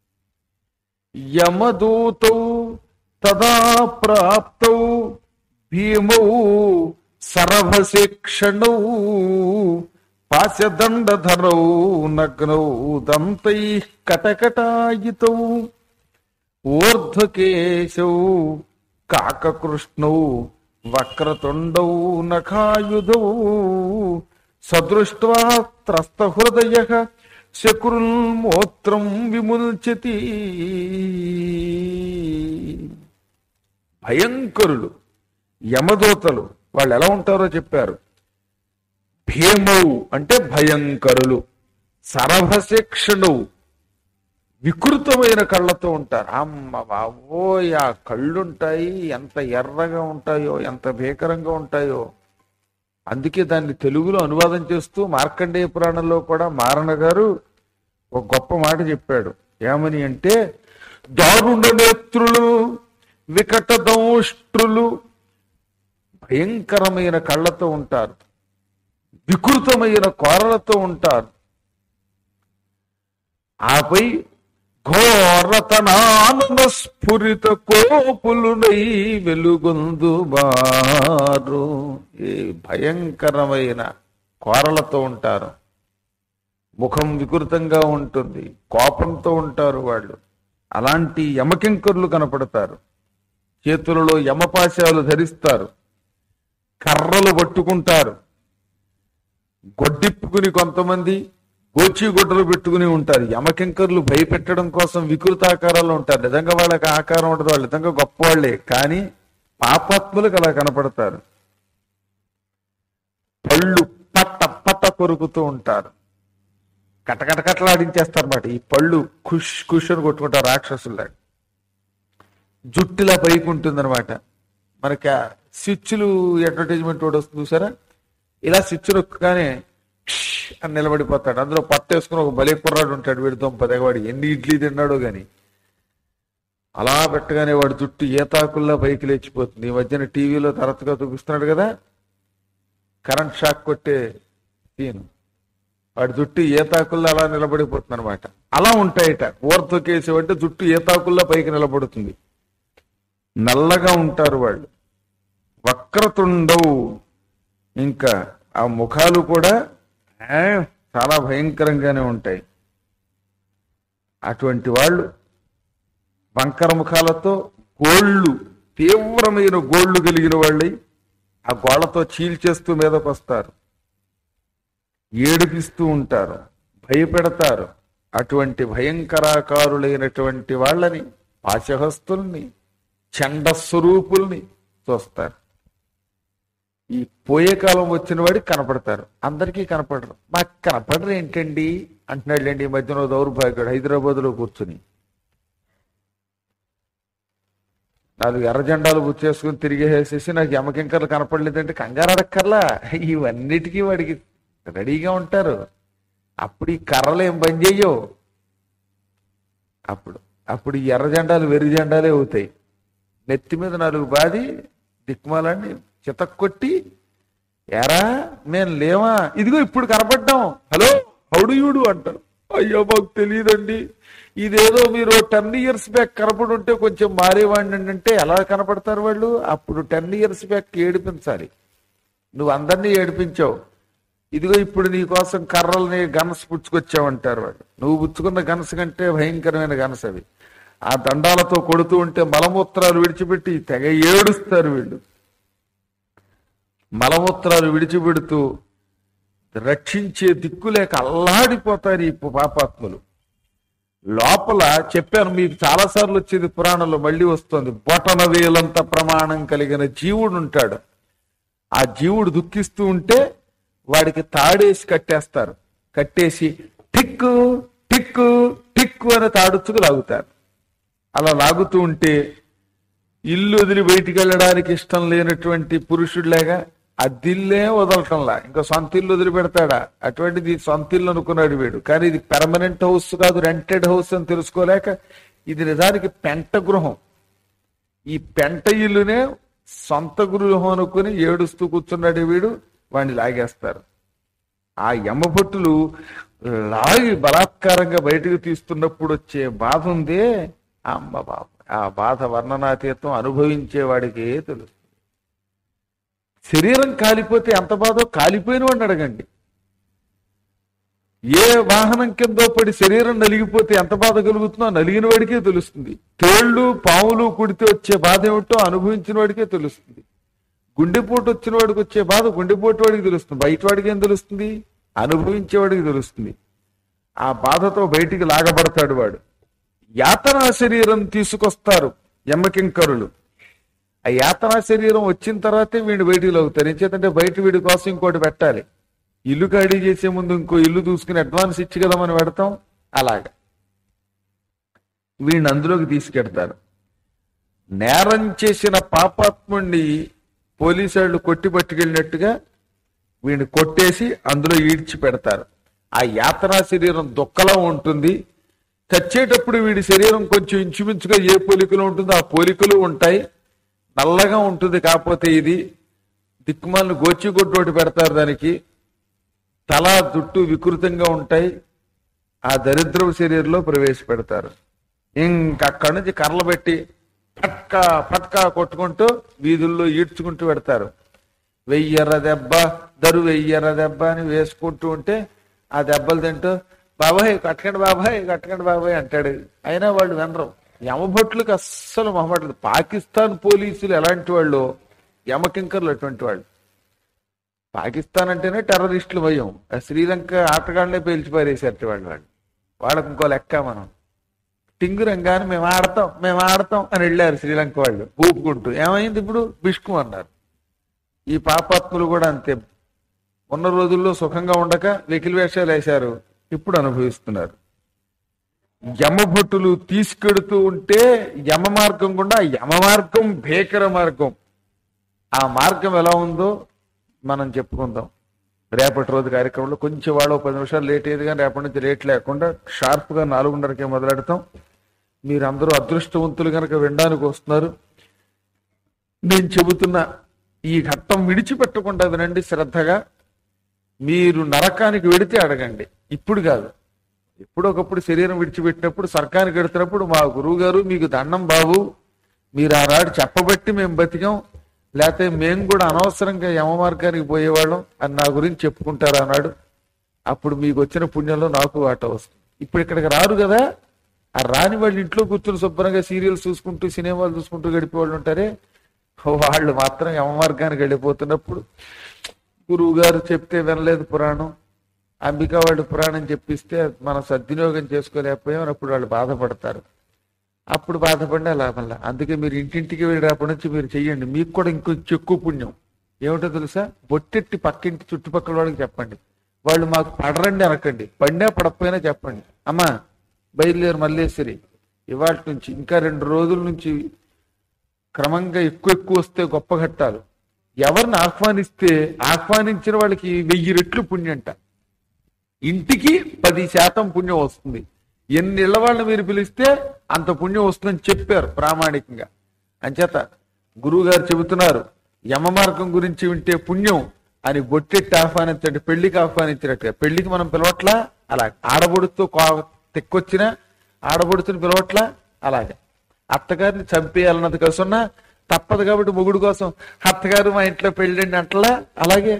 యమదూతౌ తదా ప్రాప్తౌ భీమౌ సరభశిక్షణౌ పాశదండధరౌ నగ్నౌ దంతై కటకటాయితౌ ఊర్ధ్వకేశౌ కాకకృష్ణౌ వక్రతుండౌ నఖాయుధౌ సదృష్ట్వా త్రస్తహృదయః శకురుల్మోత్రం విముల్చతి. భయంకరులు యమదూతలు, వాళ్ళు ఎలా ఉంటారో చెప్పారు. భీమౌ అంటే భయంకరులు, సరభశిక్షణు వికృతమైన కళ్ళతో ఉంటారు. అమ్మ బావోయ్, ఆ కళ్ళుంటాయి, ఎంత ఎర్రగా ఉంటాయో, ఎంత భీకరంగా ఉంటాయో. అందుకే దాన్ని తెలుగులో అనువాదం చేస్తూ మార్కండేయ పురాణంలో కూడా మారణ గారు ఒక గొప్ప మాట చెప్పాడు. ఏమని అంటే, దారుణ నేత్రులు వికట దౌష్ట్రులు, భయంకరమైన కళ్ళతో ఉంటారు, వికృతమైన కోరలతో ఉంటారు. ఆపై ఘోరతనాన స్ఫురిత కోపులునై వెలుగొందు బారు, ఈ భయంకరమైన కోరలతో ఉంటారు. ముఖం వికృతంగా ఉంటుంది, కోపంతో ఉంటారు వాళ్ళు. అలాంటి యమకింకరులు కనపడతారు. చేతులలో యమపాశాలు ధరిస్తారు, కర్రలు పట్టుకుంటారు, గొడ్డిప్పుకుని కొంతమంది గోచి గుడ్డలు పెట్టుకుని ఉంటారు. యమకింకర్లు భయపెట్టడం కోసం వికృతాకారాల్లో ఉంటారు. నిజంగా వాళ్ళకి ఆకారం ఉండదు, వాళ్ళు నిజంగా గొప్పవాళ్లే, కానీ పాపాత్ములకు అలా కనపడతారు. పళ్ళు పట్ట పట్ట కొరుకుతూ ఉంటారు, కటకటకటలాడించేస్తారు అన్నమాట. ఈ పళ్ళు ఖుష్ ఖుష్ అని కొట్టుకుంటారు రాక్షసుల్లా. జుట్టులా పైకి ఉంటుందన్నమాట. మనకి ఆ స్విచ్లు అడ్వర్టైజ్మెంట్ కూడా వస్తుంది చూసారా, ఇలా స్విచ్ నొక్కగానే అని నిలబడిపోతాడు. అందులో పట్టేసుకుని ఒక బలి కుర్రాడు ఉంటాడు, వీడి దొంప తెగవాడు ఎన్ని ఇడ్లీ తిన్నాడో గాని. అలా పెట్టగానే వాడు జుట్టు ఏతాకుల్లా పైకి లేచిపోతుంది. ఈ మధ్యన టీవీలో తరచుగా చూపిస్తున్నాడు కదా కరెంట్ షాక్ కొట్టే సీన్. వాడి జుట్టు ఏతాకుల్లా అలా నిలబడిపోతుంది అనమాట. అలా ఉంటాయిట ఊర్ధ్వకేశం అంటే జుట్టు ఏతాకుల్లా పైకి నిలబడుతుంది. నల్లగా ఉంటారు వాళ్ళు. వక్రతుండవు, ఇంకా ఆ ముఖాలు కూడా చాలా భయంకరంగానే ఉంటాయి. అటువంటి వాళ్ళు వంకర ముఖాలతో గోళ్ళు, తీవ్రమైన గోళ్ళు కలిగిన వాళ్ళై ఆ గోళ్లతో చీల్చేస్తూ మీదకు వస్తారు, ఏడిపిస్తూ ఉంటారు, భయపెడతారు. అటువంటి భయంకరాకారులైనటువంటి వాళ్ళని, పాశహస్తుల్ని, చండస్వరూపుల్ని చూస్తారు. ఈ పోయే కాలం వచ్చిన వాడికి కనపడతారు, అందరికీ కనపడరు. మాకు కనపడరు ఏంటండి అంటున్నాడులేండి ఈ మధ్యన దౌర్భాగ్యుడు హైదరాబాద్ లో కూర్చుని. నాలుగు ఎర్ర జెండాలు బుచ్చేసుకుని తిరిగేసేసి నాకు యమకింకర్లు కనపడలేదంటే కంగారు అడక్కర్లా, ఇవన్నిటికీ వాడికి రెడీగా ఉంటారు. అప్పుడు ఈ కర్రలు ఏం పని చెయ్యో, అప్పుడు అప్పుడు ఈ ఎర్ర జెండాలు వెర్రి జెండాలే అవుతాయి. నెత్తి మీద నాలుగు బాది దిక్మాలని చితక్కొట్టి, ఎరా మేము లేవా, ఇదిగో ఇప్పుడు కనపడ్డాం, హలో హౌడుయుడు అంటారు. అయ్యో మాకు తెలియదండి, ఇదేదో మీరు టెన్ ఇయర్స్ బ్యాక్ కనపడి ఉంటే కొంచెం మారేవాడిని అంటే ఎలా కనపడతారు వాళ్ళు. అప్పుడు టెన్ ఇయర్స్ బ్యాక్ ఏడిపించాలి, నువ్వు అందరినీ ఏడిపించావు, ఇదిగో ఇప్పుడు నీ కోసం కర్రల్ని గన్స్ పుచ్చుకొచ్చావంటారు వాళ్ళు. నువ్వు పుచ్చుకున్న గన్స్ కంటే భయంకరమైన గన్స్ అవి. ఆ దండాలతో కొడుతూ ఉంటే మలమూత్రాలు విడిచిపెట్టి తెగ ఏడుస్తారు వీళ్ళు. మలమూత్రాలు విడిచిపెడుతూ రక్షించే దిక్కు లేక అల్లాడిపోతారు ఈ పాపాత్ములు. లోపల చెప్పాను మీకు చాలాసార్లు వచ్చేది పురాణంలో, మళ్ళీ వస్తుంది. బొటన వేలంత ప్రమాణం కలిగిన జీవుడు ఉంటాడు. ఆ జీవుడు దుఃఖిస్తూ ఉంటే వాడికి తాడేసి కట్టేస్తారు. కట్టేసి టిక్కు టిక్కు టిక్కు అని తాడుచుకు లాగుతారు. అలా లాగుతూ ఉంటే ఇల్లు వదిలి బయటికి వెళ్ళడానికి ఇష్టం లేనటువంటి పురుషుడిలాగా అద్దిల్లే వదలటంలా ఇంకా సొంత ఇల్లు వదిలి పెడతాడా, అటువంటిది సొంత ఇల్లు అనుకున్నాడు వీడు. కానీ ఇది పెర్మనెంట్ హౌస్ కాదు, రెంటెడ్ హౌస్ అని తెలుసుకోలేక ఇది నిజానికి పెంట గృహం. ఈ పెంట ఇల్లునే సొంత గృహం అనుకుని ఏడుస్తూ కూర్చున్నాడు వీడు. వాడిని లాగేస్తారు. ఆ యమభట్టులు లాగి బలాత్కారంగా బయటకు తీస్తున్నప్పుడు వచ్చే బాధ ఉందే, అమ్మ బాబు, ఆ బాధ వర్ణనాతీతం అనుభవించేవాడికే తెలుసు. శరీరం కాలిపోతే ఎంత బాధో కాలిపోయిన వాడిని అడగండి. ఏ వాహనం కిందో పడి శరీరం నలిగిపోతే ఎంత బాధ కలుగుతుందో నలిగిన వాడికే తెలుస్తుంది. తేళ్లు పాములు కుడితే వచ్చే బాధ ఏమిటో అనుభవించిన వాడికే తెలుస్తుంది. గుండెపోటు వచ్చిన వాడికి వచ్చే బాధ గుండెపోటు వాడికి తెలుస్తుంది. బయట వాడికి ఏం తెలుస్తుంది? అనుభవించేవాడికి తెలుస్తుంది. ఆ బాధతో బయటికి లాగబడతాడు వాడు. యాతనా శరీరం తీసుకొస్తారు యమకింకరులు. ఆ యాతనా శరీరం వచ్చిన తర్వాతే వీడిని బయటికి లాగుతారు. ఎంచేతంటే బయట వీడి కోసం ఇంకోటి పెట్టాలి. ఇల్లు ఖాళీ చేసే ముందు ఇంకో ఇల్లు చూసుకుని అడ్వాన్స్ ఇచ్చి కదా మనం పెడతాం. అలాగా వీడిని అందులోకి తీసుకెడతారు. నేరం చేసిన పాపాత్ముడిని పోలీసు వాళ్ళు కొట్టి పట్టుకెళ్ళినట్టుగా వీడిని కొట్టేసి అందులో ఈడ్చి పెడతారు. ఆ యాతనా శరీరం దుఃఖలో ఉంటుంది. చచ్చేటప్పుడు వీడి శరీరం కొంచెం ఇంచుమించుగా ఏ పోలికలు ఉంటుందో ఆ పోలికలు ఉంటాయి. నల్లగా ఉంటుంది. కాకపోతే ఇది దిక్కుమాలను గోచిగుడ్డు ఒకటి పెడతారు దానికి. తల జుట్టు వికృతంగా ఉంటాయి. ఆ దరిద్రపు శరీరంలో ప్రవేశపెడతారు. ఇంకక్కడి నుంచి కర్రలు పెట్టి పట్కా పట్కా కొట్టుకుంటూ వీధుల్లో ఈడ్చుకుంటూ పెడతారు. వెయ్యర్ర దెబ్బ దరు వెయ్యర్ర దెబ్బ అని వేసుకుంటూ ఉంటే ఆ దెబ్బలు తింటూ బాబాయ్ కట్టకండి బాబాయ్ కట్టకండి బాబాయ్ అంటాడు. అయినా వాళ్ళు వినరు. యమభట్లకు అస్సలు మొహమాటలు. పాకిస్తాన్ పోలీసులు ఎలాంటి వాళ్ళు, యమకింకర్లు అటువంటి వాళ్ళు. పాకిస్తాన్ అంటేనే టెర్రరిస్టులు భయం. శ్రీలంక ఆటగాళ్లే పేల్చిపారేసేట వాళ్ళు. వాళ్ళు వాళ్ళకి ఇంకో లెక్క. మనం టింగు రంగాన్ని మేము ఆడతాం మేము ఆడతాం అని వెళ్ళారు శ్రీలంక వాళ్ళు ఊపుకుంటూ. ఏమైంది ఇప్పుడు? బిష్కు అన్నారు. ఈ పాపాత్ములు కూడా అంతే. ఉన్న రోజుల్లో సుఖంగా ఉండక వెకిలి వేషాలు వేశారు. ఇప్పుడు అనుభవిస్తున్నారు. యమభటులు తీసుకెడుతూ ఉంటే యమ మార్గం గుండా, యమ మార్గం భీకర మార్గం. ఆ మార్గం ఎలా ఉందో మనం చెప్పుకుందాం రేపటి రోజు కార్యక్రమంలో. కొంచెం వాళ్ళు పది నిమిషాలు లేట్ అయ్యేది, కానీ రేపటి నుంచి లేట్ లేకుండా షార్ప్గా నాలుగున్నరకే మొదలెడతాం. మీరందరూ అదృష్టవంతులు కనుక వినడానికి వస్తున్నారు. నేను చెబుతున్న ఈ ఘట్టం విడిచిపెట్టకుండా వినండి శ్రద్ధగా. మీరు నరకానికి వెడితే అడగండి, ఇప్పుడు కాదు. ఎప్పుడొకప్పుడు శరీరం విడిచిపెట్టినప్పుడు సర్కానికి వెడుతున్నప్పుడు మా గురువు గారు మీకు దండం బాబు, మీరు ఆనాడు చెప్పబట్టి మేము బతికాం, లేకపోతే మేము కూడా అనవసరంగా యమ మార్గానికి పోయేవాళ్ళం అని నా గురించి చెప్పుకుంటారు అన్నాడు. అప్పుడు మీకు వచ్చిన పుణ్యంలో నాకు వాట వస్తుంది. ఇప్పుడు ఇక్కడికి రారు కదా, ఆ రాని వాళ్ళు ఇంట్లో కూర్చొని శుభ్రంగా సీరియల్స్ చూసుకుంటూ సినిమాలు చూసుకుంటూ గడిపే వాళ్ళు ఉంటారే, వాళ్ళు మాత్రం యమ మార్గానికి వెళ్ళిపోతున్నప్పుడు గురువు గారు చెప్తే వినలేదు పురాణం, అంబికా వాళ్ళు పురాణం చెప్పిస్తే మనం సద్వినియోగం చేసుకోలేకపోయాం, అప్పుడు వాళ్ళు బాధపడతారు. అప్పుడు బాధపడినా లాభంలా. అందుకే మీరు ఇంటింటికి వెళ్ళి రేపటి నుంచి మీరు చెయ్యండి. మీకు కూడా ఇంకొంచెం ఎక్కువ పుణ్యం. ఏమిటో తెలుసా? బొట్టెట్టి పక్కింటి చుట్టుపక్కల వాళ్ళకి చెప్పండి. వాళ్ళు మాకు పడరండి అనకండి, పడినా పడకపోయినా చెప్పండి. అమ్మా బయలుదేరు మల్లేశ్వరి, ఇవాళ నుంచి ఇంకా రెండు రోజుల నుంచి క్రమంగా ఎక్కువ ఎక్కువ వస్తే గొప్ప ఘట్టాలు. ఎవరిని ఆహ్వానిస్తే ఆహ్వానించిన వాళ్ళకి వెయ్యి రెట్లు పుణ్యంట. ఇంటికి పది శాతం పుణ్యం వస్తుంది. ఎన్ని ఇళ్ల వాళ్ళని మీరు పిలిస్తే అంత పుణ్యం వస్తుందని చెప్పారు ప్రామాణికంగా. అంచేత గురువు గారు చెబుతున్నారు, యమ మార్గం గురించి వింటే పుణ్యం అని బొట్టెట్టి ఆహ్వానించండి. పెళ్లికి ఆహ్వానించినట్టుగా. పెళ్లికి మనం పిలవట్లా, అలా ఆడబొడుతో తెక్కొచ్చిన ఆడబొడుతుని పిలవట్లా, అలాగే అత్తగారిని చంపేయాలన్నది కసున్నా తప్పదు కాబట్టి మొగుడు కోసం అత్తగారు మా ఇంట్లో పెళ్ళండి అంటలా, అలాగే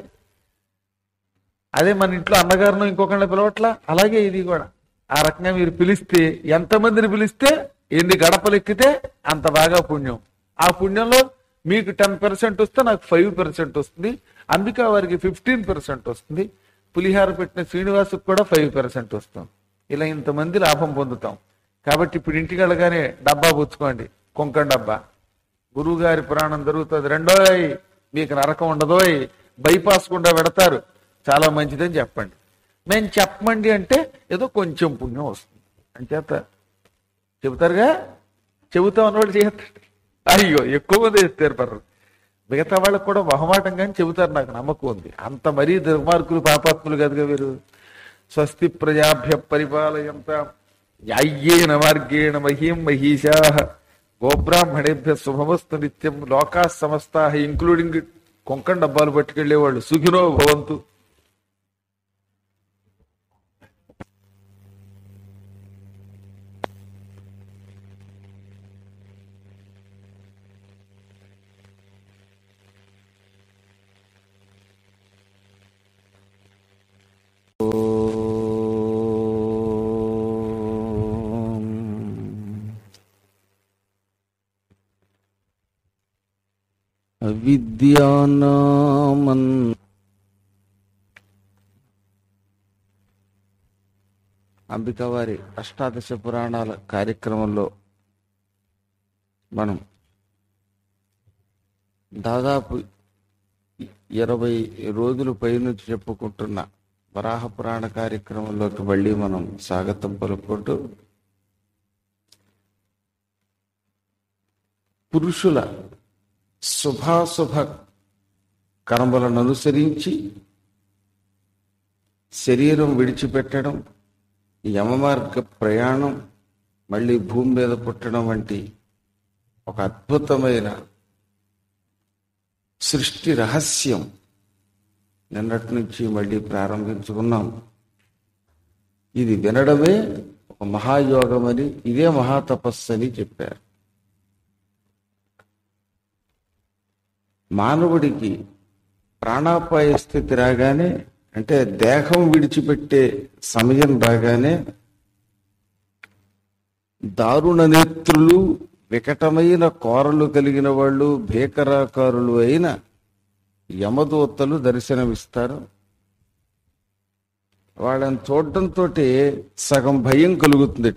అదే మన ఇంట్లో అన్నగారును ఇంకొకళ్ళని పిలవట్లా, అలాగే ఇది కూడా. ఆ రకంగా మీరు పిలిస్తే, ఎంతమందిని పిలిస్తే ఎన్ని గడపలు ఎక్కితే అంత బాగా పుణ్యం. ఆ పుణ్యంలో మీకు టెన్ పర్సెంట్ వస్తే నాకు ఫైవ్ పర్సెంట్ వస్తుంది, అంబికా వారికి ఫిఫ్టీన్ పర్సెంట్ వస్తుంది, పులిహార పెట్టిన శ్రీనివాసుకు కూడా ఫైవ్ పర్సెంట్ వస్తుంది. ఇలా ఇంతమంది లాభం పొందుతాం. కాబట్టి ఇప్పుడు ఇంటికి వెళ్ళగానే డబ్బా పుచ్చుకోండి, కుంకం డబ్బా. గురువు గారి పురాణం జరుగుతుంది, రెండోయ్ మీకు నరకం ఉండదోయ్, బైపాస్ గుండా పెడతారు, చాలా మంచిదని చెప్పండి. మేము చెప్పమండి అంటే ఏదో కొంచెం పుణ్యం వస్తుంది అంచేత చెబుతారుగా. చెబుతాం అన్నవాళ్ళు చేస్తారు. అయ్యో ఎక్కువ మంది చేస్తారు పర్రు. మిగతా వాళ్ళకు కూడా మొహమాటం కానీ చెబుతారు, నాకు నమ్మకం ఉంది. అంత మరీ దుర్మార్గులు పాపాత్ములు కదుగా వీరు. స్వస్తి ప్రజాభ్య పరిపాలయంత యాయ్యేన మార్గేణ మహీం మహీషా గోబ్రాహ్మణేభ్య శుభమస్తు నిత్యం లోకా సమస్తా ఇంక్లూడింగ్ కొంకణ డబ్బాలు పట్టుకెళ్లేవాళ్ళు సుఖినో భవంతు. అవిద్యానామన్ అంబికవారి అష్టాదశ పురాణాల కార్యక్రమంలో మనం దాదాపు ఇరవై రోజుల పైనుంచి చెప్పుకుంటున్న వరాహ పురాణ కార్యక్రమంలోకి మళ్ళీ మనం స్వాగతం పలుకుంటూ పురుషుల శుభాశుభ కర్మలను అనుసరించి శరీరం విడిచిపెట్టడం, యమమార్గ ప్రయాణం, మళ్ళీ భూమి మీద పుట్టడం వంటి ఒక అద్భుతమైన సృష్టి రహస్యం నిన్నటి నుంచి మళ్ళీ ప్రారంభించుకున్నాం. ఇది వినడమే ఒక మహాయోగమని, ఇదే మహాతపస్సు అని చెప్పారు. మానవుడికి ప్రాణాపాయ స్థితి రాగానే, అంటే దేహం విడిచిపెట్టే సమయం రాగానే దారుణ నేత్రులు, వికటమైన కోరలు కలిగిన వాళ్ళు, భీకరాకారులు అయిన యమదూతలు దర్శనమిస్తారు. వాళ్ళని చూడటంతో సగం భయం కలుగుతుందిట.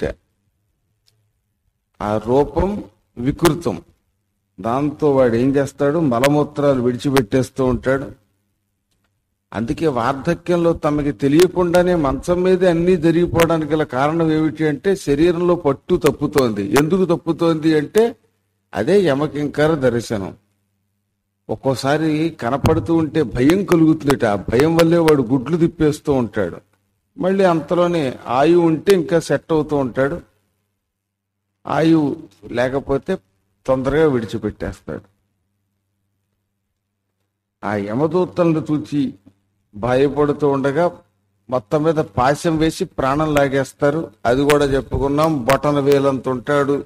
ఆ రూపం వికృతం. దాంతో వాడు ఏం చేస్తాడు, మలమూత్రాలు విడిచిపెట్టేస్తూ ఉంటాడు. అందుకే వార్ధక్యంలో తమకి తెలియకుండానే మంచం మీదే అన్నీ జరిగిపోవడానికి గల కారణం ఏమిటి అంటే శరీరంలో పట్టు తప్పుతోంది. ఎందుకు తప్పుతోంది అంటే అదే యమకింకర దర్శనం. ఒక్కోసారి కనపడుతూ ఉంటే భయం కలుగుతుందిట. ఆ భయం వల్లే వాడు గుడ్లు తిప్పేస్తూ ఉంటాడు. మళ్ళీ అంతలోనే ఆయువు ఉంటే ఇంకా సెట్ అవుతూ ఉంటాడు. ఆయువు లేకపోతే తొందరగా విడిచిపెట్టేస్తాడు. ఆ యమదూతలను చూచి భయపడుతూ ఉండగా మొత్తం మీద పాశం వేసి ప్రాణం లాగేస్తారు. అది కూడా చెప్పుకున్నాం. బొటన వేలంత ఉంటాడు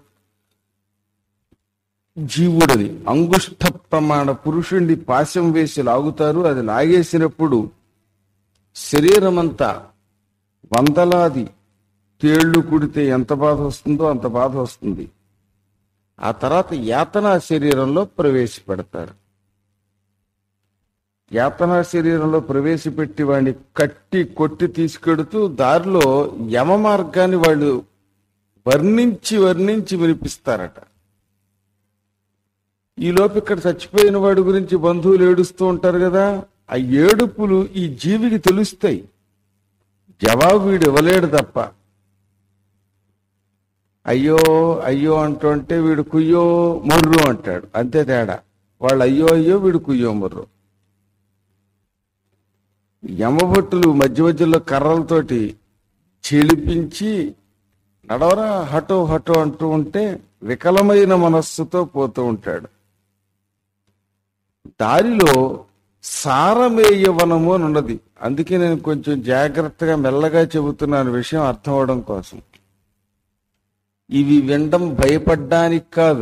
జీవుడది. అంగుష్ట ప్రమాణ పురుషుణ్ణి పాశం వేసి లాగుతారు. అది లాగేసినప్పుడు శరీరం అంతా వందలాది తేళ్లు కుడితే ఎంత బాధ వస్తుందో అంత బాధ వస్తుంది. ఆ తర్వాత యాతనా శరీరంలో ప్రవేశపెడతారు. యాతనా శరీరంలో ప్రవేశపెట్టి వాడిని కట్టి కొట్టి తీసుకెడుతూ దారిలో యమ మార్గాన్ని వాళ్ళు వర్ణించి వర్ణించి వినిపిస్తారట. ఈలోపు ఇక్కడ చచ్చిపోయిన వాడి గురించి బంధువులు ఏడుస్తూ ఉంటారు కదా, ఆ ఏడుపులు ఈ జీవికి తెలుస్తాయి. జవాబు వీడు ఇవ్వలేడు తప్ప. అయ్యో అయ్యో అంటుంటే వీడు కుయ్యో మొర్రు అంటాడు. అంతే తేడా. వాళ్ళు అయ్యో అయ్యో, వీడు కుయ్యో మొర్రు. యమభట్టులు మధ్య మధ్యలో కర్రలతోటి చిలిపించి నడవరా హటో హటో అంటూ ఉంటే వికలమైన మనస్సుతో పోతూ ఉంటాడు. దారిలో సారమేయవనము అని ఉన్నది. అందుకే నేను కొంచెం జాగ్రత్తగా మెల్లగా చెబుతున్నాను, విషయం అర్థం అవడం కోసం. ఇవి వినడం భయపడ్డానికి కాదు,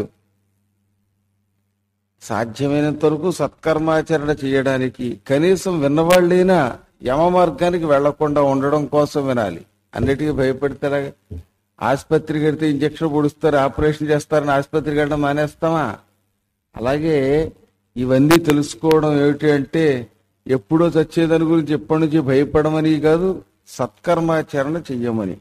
సాధ్యమైనంత వరకు సత్కర్మాచరణ చేయడానికి. కనీసం విన్నవాళ్ళైనా యమ మార్గానికి వెళ్లకుండా ఉండడం కోసం వినాలి. అన్నిటికీ భయపడతారా? ఆసుపత్రికి వెళ్తే ఇంజక్షన్ పొడుస్తారు, ఆపరేషన్ చేస్తారని ఆసుపత్రికి వెళ్ళడం మానేస్తామా? అలాగే ఇవన్నీ తెలుసుకోవడం ఏమిటి అంటే ఎప్పుడో చచ్చేదాని గురించి ఎప్పటి నుంచి భయపడమని కాదు, సత్కర్మాచరణ చెయ్యమని.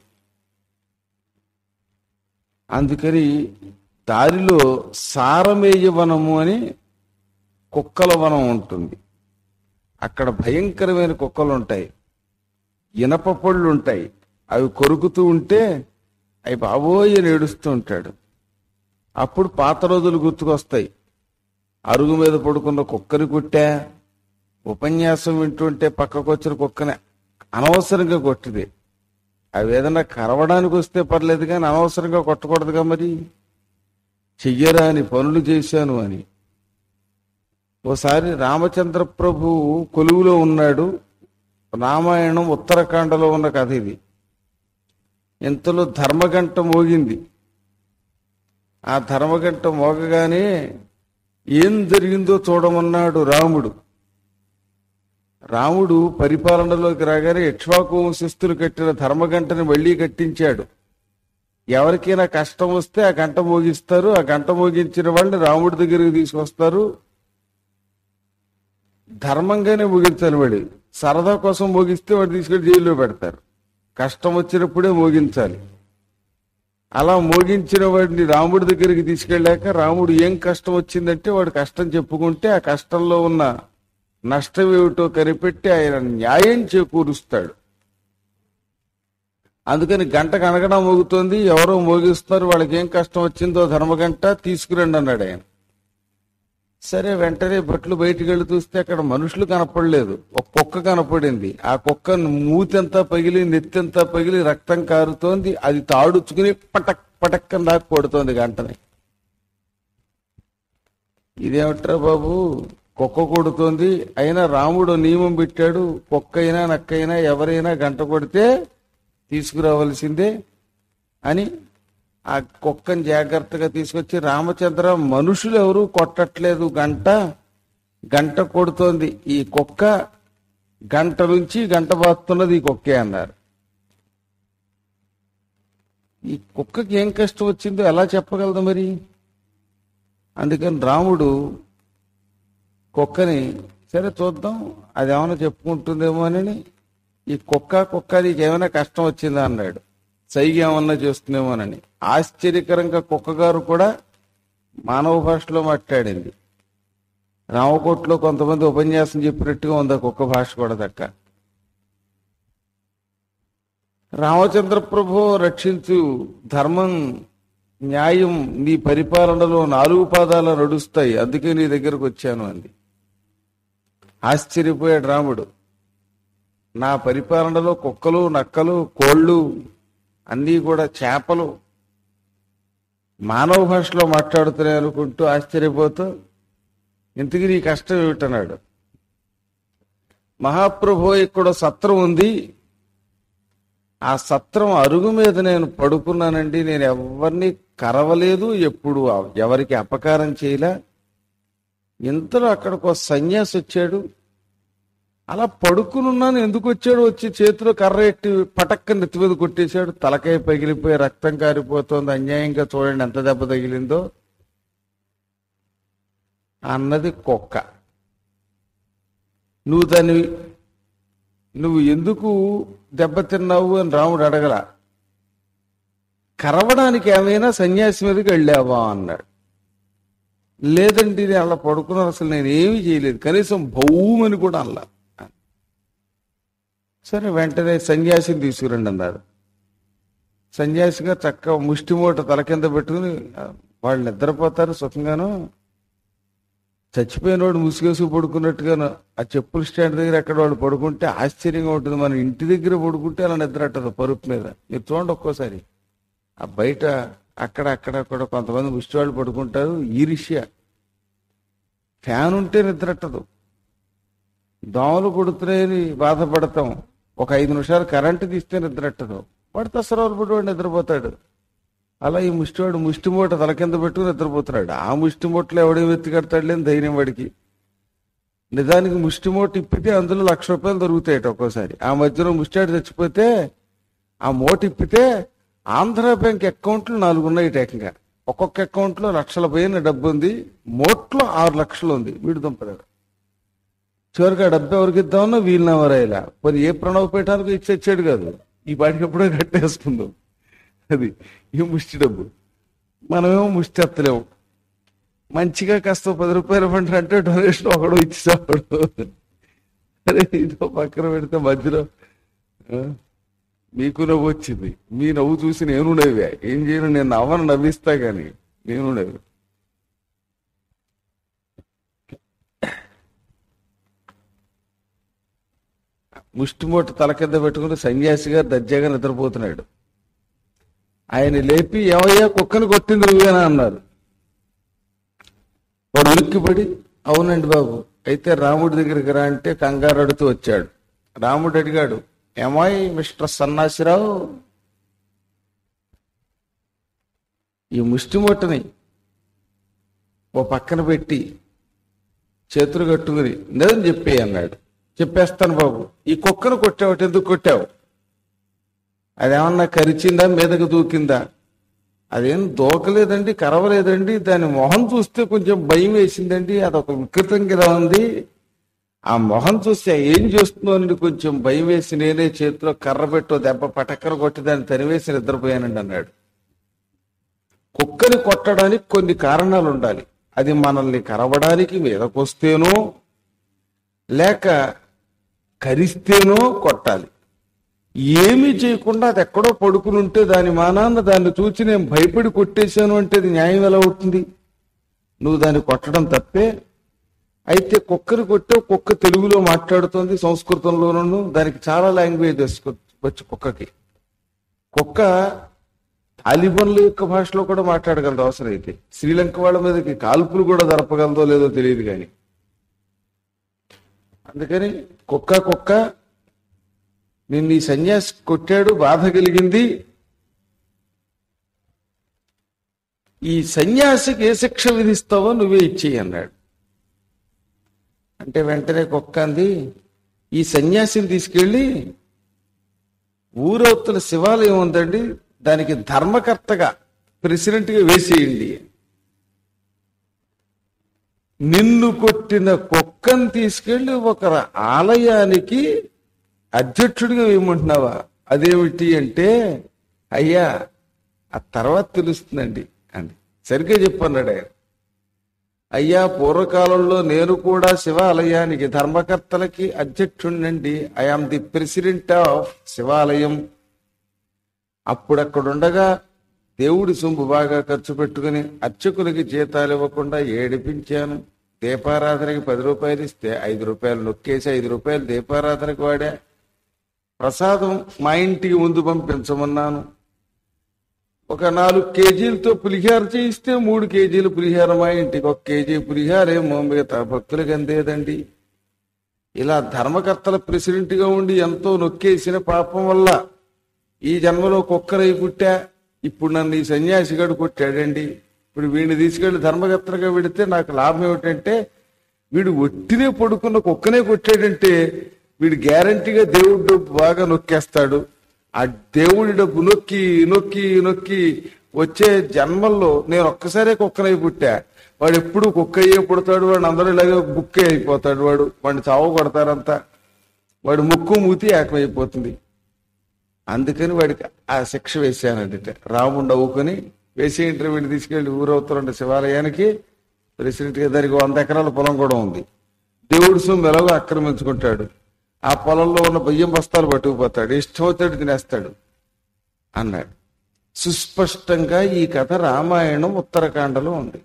అందుకని దారిలో సారమేయ వనము అని కుక్కల వనం ఉంటుంది. అక్కడ భయంకరమైన కుక్కలు ఉంటాయి, ఇనప పళ్ళు ఉంటాయి. అవి కొరుకుతూ ఉంటే అవి బాబోయ్ అని ఏడుస్తూ ఉంటాడు. అప్పుడు పాత రోజులు గుర్తుకొస్తాయి. అరుగు మీద పడుకున్న కుక్కని కొట్టా, ఉపన్యాసం వింటుంటే పక్కకు వచ్చిన కుక్కని అనవసరంగా కొట్టింది. అవి ఏదన్నా కరవడానికి వస్తే పర్లేదు కానీ అనవసరంగా కొట్టకూడదుగా. మరి చెయ్యరాని పనులు చేశాను అని. ఓసారి రామచంద్ర ప్రభు కొలువులో ఉన్నాడు. రామాయణం ఉత్తరాఖండలో ఉన్న కథ ఇది. ఇంతలో ధర్మగంట మోగింది. ఆ ధర్మగంట మోగగానే ఏం జరిగిందో చూడమన్నాడు రాముడు. రాముడు పరిపాలనలోకి రాగానే ఇక్ష్వాకు వంశస్థులు కట్టిన ధర్మగంటని మళ్లీ కట్టించాడు. ఎవరికైనా కష్టం వస్తే ఆ గంట మోగిస్తారు. ఆ గంట మోగించిన వాళ్ళని రాముడి దగ్గరికి తీసుకొస్తారు. ధర్మంగానే మోగించాలి. వాడి సరదా కోసం మోగిస్తే వాడు తీసుకెళ్లి జైల్లో పెడతారు. కష్టం వచ్చినప్పుడే మోగించాలి. అలా మోగించిన వాడిని రాముడి దగ్గరికి తీసుకెళ్ళాక రాముడు ఏం కష్టం వచ్చిందంటే వాడు కష్టం చెప్పుకుంటే ఆ కష్టంలో ఉన్న నష్టం ఏమిటో కనిపెట్టి ఆయన న్యాయం చేకూరుస్తాడు. అందుకని గంట కనగడం మోగుతోంది, ఎవరో మోగిస్తున్నారు, వాళ్ళకి ఏం కష్టం వచ్చిందో ధర్మగంట తీసుకురండి అన్నాడు ఆయన. సరే, వెంటనే భట్లు బయటికి వెళ్ళి చూస్తే అక్కడ మనుషులు కనపడలేదు, ఒక కుక్క కనపడింది. ఆ కుక్క మూతంతా పగిలి నెత్తంతా పగిలి రక్తం కారుతోంది. అది తాడుచుకుని పటక్ పటక్కన దాకా కొడుతోంది గంటని. ఇదేమిట్రా బాబు, కుక్క కొడుతోంది. అయినా రాముడు నియమం పెట్టాడు, కుక్కైనా నక్కైనా ఎవరైనా గంట కొడితే తీసుకురావాల్సిందే అని. ఆ కుక్కని జాగ్రత్తగా తీసుకొచ్చి, రామచంద్ర మనుషులు ఎవరు కొట్టట్లేదు, గంట గంట కొడుతోంది ఈ కుక్క, గంట నుంచి గంట బాస్తున్నది ఈ కుక్కే అన్నారు. ఈ కుక్కకి ఏం కష్టం వచ్చిందో ఎలా చెప్పగలదు మరి? అందుకని రాముడు కుక్కని, సరే చూద్దాం అది ఏమైనా చెప్పుకుంటుందేమో అని, ఈ కుక్క కుక్క నీకు ఏమైనా కష్టం వచ్చిందా అన్నాడు. సైగా ఏమన్నా చేస్తుందేమోనని. ఆశ్చర్యకరంగా కుక్కగారు కూడా మానవ భాషలో మాట్లాడింది. రామకోట్లో కొంతమంది ఉపన్యాసం చెప్పినట్టుగా ఉంది ఆ కుక్క భాష కూడా దక్క. రామచంద్ర ప్రభు రక్షించు, ధర్మం న్యాయం నీ పరిపాలనలో నాలుగు పాదాలు నడుస్తాయి, అందుకే నీ దగ్గరకు వచ్చాను అంది. ఆశ్చర్యపోయాడు రాముడు. నా పరిపాలనలో కుక్కలు నక్కలు కోళ్ళు అన్నీ కూడా చేపలు మానవ భాషలో మాట్లాడుతున్నాయి అనుకుంటూ ఆశ్చర్యపోతూ, ఇంతకీ నీ కష్టం ఏమిటన్నాడు. మహాప్రభు ఇక్కడ సత్రం ఉంది, ఆ సత్రం అరుగు మీద నేను పడుకున్నానండి, నేను ఎవరిని కరవలేదు, ఎప్పుడు ఎవరికి అపకారం చేయలే. ఇంతలో అక్కడికి ఒక సన్యాసి వచ్చాడు. అలా పడుకునున్నాను, ఎందుకు వచ్చాడు, వచ్చి చేతిలో కర్ర ఎట్టి పటక్క నెత్తి మీద కొట్టేశాడు. తలకాయ పగిలిపోయి రక్తం కారిపోతుంది. అన్యాయంగా చూడండి ఎంత దెబ్బ తగిలిందో అన్నది కుక్క. నువ్వు దాన్ని నువ్వు ఎందుకు దెబ్బతిన్నావు అని రాముడు అడగల. కరవడానికి ఏమైనా సన్యాసి మీదకి వెళ్ళావా అన్నాడు. లేదండి నేను అలా పడుకున్నాను, అసలు నేను ఏమీ చేయలేదు, కనీసం భౌమని కూడా అలా. సరే, వెంటనే సన్యాసిని తీసుకురండి అన్నారు. సన్యాసిగా చక్క ముష్టిమూట తల కింద పెట్టుకుని, వాళ్ళు నిద్రపోతారు సుఖంగాను, చచ్చిపోయినవాడు ముసుగేసుకు పడుకున్నట్టుగాను ఆ చెప్పుల స్టాండ్ దగ్గర ఎక్కడ వాడు పడుకుంటే ఆశ్చర్యంగా ఉంటుంది. మనం ఇంటి దగ్గర పడుకుంటే అలా నిద్ర అట్టదు పరుపు మీద. మీరు చూడండి ఒక్కోసారి ఆ బయట అక్కడ అక్కడ కూడా కొంతమంది ముష్టి వాళ్ళు పడుకుంటారు. ఈర్ష్య, ఫ్యాన్ ఉంటే నిద్రట్టదు, దోమలు కొడుతున్నాయని బాధపడతాం, ఒక ఐదు నిమిషాలు కరెంటు తీస్తే నిద్రట్టదు, వాడు తసరాలు పడి వాడు నిద్రపోతాడు. అలా ఈ ముష్టివాడు ముష్టి మూట తల కింద పెట్టుకుని నిద్రపోతున్నాడు. ఆ ముష్టి మూటలో ఎవడేం ఎత్తి కడతాడు లేని ధైర్యం వాడికి. నిజానికి ముష్టి మూట ఇప్పితే అందులో లక్ష రూపాయలు దొరుకుతాయట ఒక్కోసారి. ఆ మధ్యలో ముష్టివాడు చచ్చిపోతే ఆ మూట ఇప్పితే ఆంధ్ర బ్యాంక్ అకౌంట్లు నాలుగు ఉన్నాయి ఏకంగా. ఒక్కొక్క అకౌంట్లో లక్షల పైన డబ్బు ఉంది, మూట్లో ఆరు లక్షలు ఉంది. వీడు దుంపదాడు. చివరికి ఆ డబ్బు ఎవరికి ఇద్దామన్నా వీళ్ళు ఎవరైనా మరి ఏ ప్రణవ పీఠానికి ఇచ్చి వచ్చాడు కాదు, ఈ పాటికి ఎప్పుడో కట్టేసుకుందాం. అది ఈ ముష్టి డబ్బు. మనమేమో ముష్టి ఎత్తలేము. మంచిగా కాస్త పది రూపాయలు పంటారు అంటే డొనేషన్ ఒకడో ఇచ్చేసాడు. అరే ఇదో పక్కన పెడితే మధ్యలో మీకు నవ్వు వచ్చింది, మీ నవ్వు చూసి నేను నవ్వా. ఏం చేయను, నేను నవ్వను, నవ్విస్తా. కానీ నేను లేదు. ముష్టిమోట తల కింద పెట్టుకుని సన్యాసి గారు దర్జాగా నిద్రపోతున్నాడు. ఆయన లేపి ఏమయ్యా కుక్కను కొట్టింది నువ్వేనా అన్నారు. వాడు ఉలిక్కిపడి అవునండి బాబు, అయితే రాముడి దగ్గరికి రా అంటే కంగారు అడుతూ వచ్చాడు. రాముడు అడిగాడు, ఏమాయ్ మిస్టర్ సన్నాసిరావు, ఈ ముష్టిమొట్టని ఓ పక్కన పెట్టి చేతులు కట్టుకుని నిజం చెప్పే అన్నాడు. చెప్పేస్తాను బాబు, ఈ కుక్కను కొట్టావు, ఎందుకు కొట్టావు? అదేమన్నా కరిచిందా, మీదకు దూకిందా? అదేం దూకలేదండి, కరవలేదండి, దాని మొహం చూస్తే కొంచెం భయం వేసిందండి, అదొక వికృతంగా ఉంది. ఆ మొహం చూస్తే ఏం చేస్తుందోనండి కొంచెం భయం వేసి నేనే చేతిలో కర్ర పెట్టో దెబ్బ పటక్కర కొట్టి దాన్ని తరివేసి నిద్రపోయానండి అన్నాడు. కుక్కని కొట్టడానికి కొన్ని కారణాలు ఉండాలి. అది మనల్ని కరవడానికి మీదకొస్తేనో లేక కరిస్తేనో కొట్టాలి. ఏమీ చేయకుండా అది ఎక్కడో పడుకుని ఉంటే దాని మానాన్న దాన్ని చూసి నేను భయపడి కొట్టేశాను అంటే అది న్యాయం ఎలా అవుతుంది? నువ్వు దాన్ని కొట్టడం తప్పే. అయితే కుక్కని కొట్టే కుక్క తెలుగులో మాట్లాడుతోంది, సంస్కృతంలోనూ. దానికి చాలా లాంగ్వేజ్ వచ్చు కుక్కకి. కుక్క తాలిబన్ల యొక్క భాషలో కూడా మాట్లాడగలదు అవసరం అయితే. శ్రీలంక వాళ్ళ మీదకి కాల్పులు కూడా జరపగలదో లేదో తెలియదు కానీ. అందుకని కుక్క కుక్క నిన్ను ఈ సన్యాసి కొట్టాడు, బాధ కలిగింది. ఈ సన్యాసికి ఏ శిక్ష విధిస్తావో నువ్వే ఇచ్చేయి అన్నాడు. అంటే వెంటనే కుక్క అంది, ఈ సన్యాసిని తీసుకెళ్ళి ఊరవతల శివాలయం ఉందండి, దానికి ధర్మకర్తగా ప్రెసిడెంట్గా వేసేయండి. నిన్ను కొట్టిన కుక్కను తీసుకెళ్లి ఒక ఆలయానికి అధ్యక్షుడిగా వేయమంటున్నావా? అదేమిటి అంటే, అయ్యా ఆ తర్వాత తెలుస్తుందండి అంది. సరిగ్గా చెప్పన్నాడు ఆయన. అయ్యా పూర్వకాలంలో నేను కూడా శివాలయానికి ధర్మకర్తలకి అధ్యక్షుడినండి. I am the president of Shivalayam. అప్పుడక్కడుండగా దేవుడి సొమ్ము బాగా ఖర్చు పెట్టుకుని అర్చకులకి జీతాలు ఇవ్వకుండా ఏడిపించాను. దీపారాధనకి పది రూపాయలు ఇస్తే ఐదు రూపాయలు నొక్కేసి ఐదు రూపాయలు దీపారాధనకి వాడా. ప్రసాదం మా ఇంటికి ముందు పంపించమన్నాను. ఒక నాలుగు కేజీలతో పులిహార చేయిస్తే మూడు కేజీలు పులిహార మా ఇంటికి, ఒక కేజీ పులిహారేమో మిగతా భక్తులకు అందేదండి. ఇలా ధర్మకర్తల ప్రెసిడెంట్గా ఉండి ఎంతో నొక్కేసిన పాపం వల్ల ఈ జన్మలో కుక్కరై పుట్టా. ఇప్పుడు నన్ను ఈ సన్యాసిగాడు కొట్టాడండి. ఇప్పుడు వీడిని తీసుకెళ్లి ధర్మకర్తగా పెడితే నాకు లాభం ఏమిటంటే, వీడు ఒట్టినే పడుకున్న కుక్కనే కొట్టాడంటే వీడు గ్యారంటీగా దేవుడి డబ్బు బాగా నొక్కేస్తాడు. ఆ దేవుడి డబ్బు నొక్కి నొక్కి నొక్కి వచ్చే జన్మల్లో నేను ఒక్కసారే కుక్కనై పుట్టా. వాడు ఎప్పుడు కుక్క అయ్యే పుడతాడు, వాడు అందరూ ఇలాగే బుక్కే అయిపోతాడు. వాడు వాడిని చావు కొడతారంతా, వాడు ముక్కు మూతి ఏకమైపోతుంది. అందుకని వాడికి ఆ శిక్ష వేసానంటే రాముడు నవ్వుకొని వేసే ఇంటర్వ్యూని తీసుకెళ్లి ఊరవుతారండి శివాలయానికి ప్రెసిడెంట్గా. దానికి వంద ఎకరాల పొలం కూడా ఉంది. దేవుడి సొమ్ము ఎలాగో ఆక్రమించుకుంటాడు. ఆ పొలంలో ఉన్న బియ్యం బస్తాలు పట్టుకుపోతాడు, ఇష్టం అవుతాడు తినేస్తాడు అన్నాడు. సుస్పష్టంగా ఈ కథ రామాయణం ఉత్తరకాండలో ఉంది.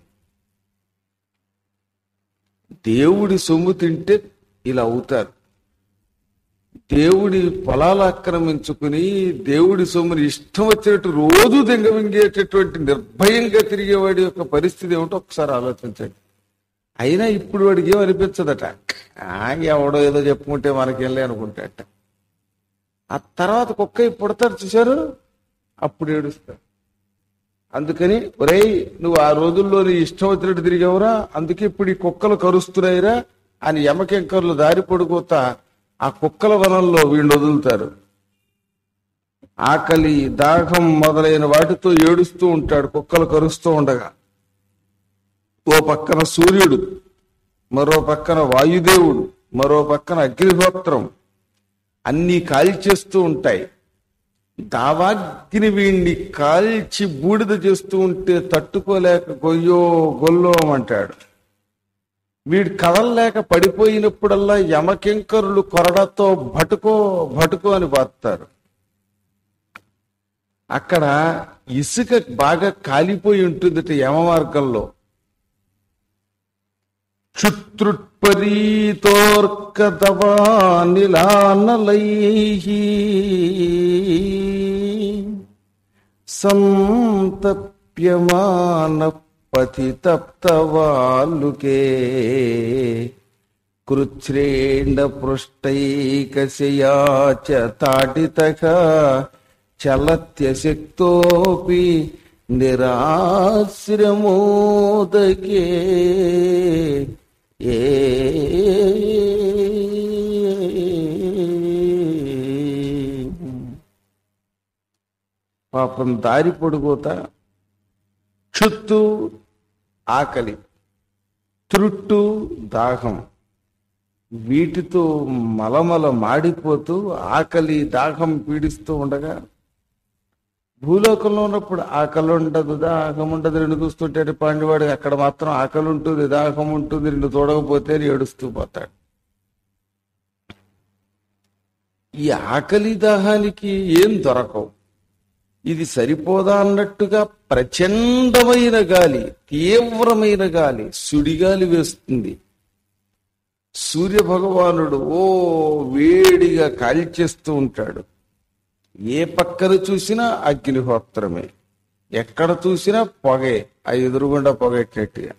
దేవుడి సొమ్ము తింటే ఇలా అవుతారు. దేవుడి పొలాలు ఆక్రమించుకుని దేవుడి సొమ్ముని ఇష్టం వచ్చినట్టు రోజు దెంగమింగేటటువంటి నిర్భయంగా తిరిగేవాడి యొక్క పరిస్థితి ఏమిటో ఒకసారి ఆలోచించండి. అయినా ఇప్పుడు వాడికి ఏం అనిపించదట, ఎవడో ఏదో చెప్పుకుంటే మనకేంలే అనుకుంటాట. ఆ తర్వాత కుక్క పుడతారు చూశారు, అప్పుడు ఏడుస్తారు. అందుకని ఒరేయ్ నువ్వు ఆ రోజుల్లో నీ ఇష్టం వచ్చినట్టు తిరిగేవరా, అందుకే ఇప్పుడు ఈ కుక్కలు కరుస్తున్నాయిరా అని యమకెంకర్లు దారి పడుకోతా ఆ కుక్కల వనంలో వీళ్ళు వదులుతారు. ఆకలి దాహం మొదలైన వాటితో ఏడుస్తూ ఉంటాడు కుక్కలు కరుస్తూ ఉండగా. ఓ పక్కన సూర్యుడు, మరో పక్కన వాయుదేవుడు, మరో పక్కన అగ్నిహోత్రం అన్నీ కాల్చేస్తూ ఉంటాయి. దావాగ్ని వీణ్ణి కాల్చి బూడిద చేస్తూ ఉంటే తట్టుకోలేక గొయ్యో గొల్లోమంటాడు. వీడు కదలలేక పడిపోయినప్పుడల్లా యమకింకరులు కొరడతో భటుకో భటుకో అని బాస్తారు. అక్కడ ఇసుక బాగా కాలిపోయి ఉంటుందట యమ మార్గంలో. క్షుత్రుత్పరీతోర్కదవానిలానలైః సంతప్యమాన పతితప్తవాల్లుకే కృచ్ఛ్రేణ పృష్టైకశయా చ తాడితః చలత్యశక్తోపి నిరాశ్రమోదకే. ఏ పాపం దారి పొడుగుతా, క్షుత్తు ఆకలి, త్రుట్టు దాహం, వీటితో మలమల మాడిపోతూ ఆకలి దాహం పీడిస్తూ ఉండగా, భూలోకంలో ఉన్నప్పుడు ఆకలి ఉండదు దాహం ఉండదు రెండు చూస్తుంటే పాండివాడు, అక్కడ మాత్రం ఆకలి ఉంటుంది దాహం ఉంటుంది రెండు చూడకపోతే ఏడుస్తూ పోతాడు. ఈ ఆకలి దాహానికి ఏం దొరకవు. ఇది సరిపోదా అన్నట్టుగా ప్రచండమైన గాలి, తీవ్రమైన గాలి, సుడిగాలి వేస్తుంది. సూర్య భగవానుడు ఓ వేడిగా కాల్చేస్తూ ఉంటాడు. ఏ పక్కన చూసినా అగ్నిహోత్రమే, ఎక్కడ చూసినా పొగే, ఆ ఎదురుగుండా పొగెట్టినట్టుగా.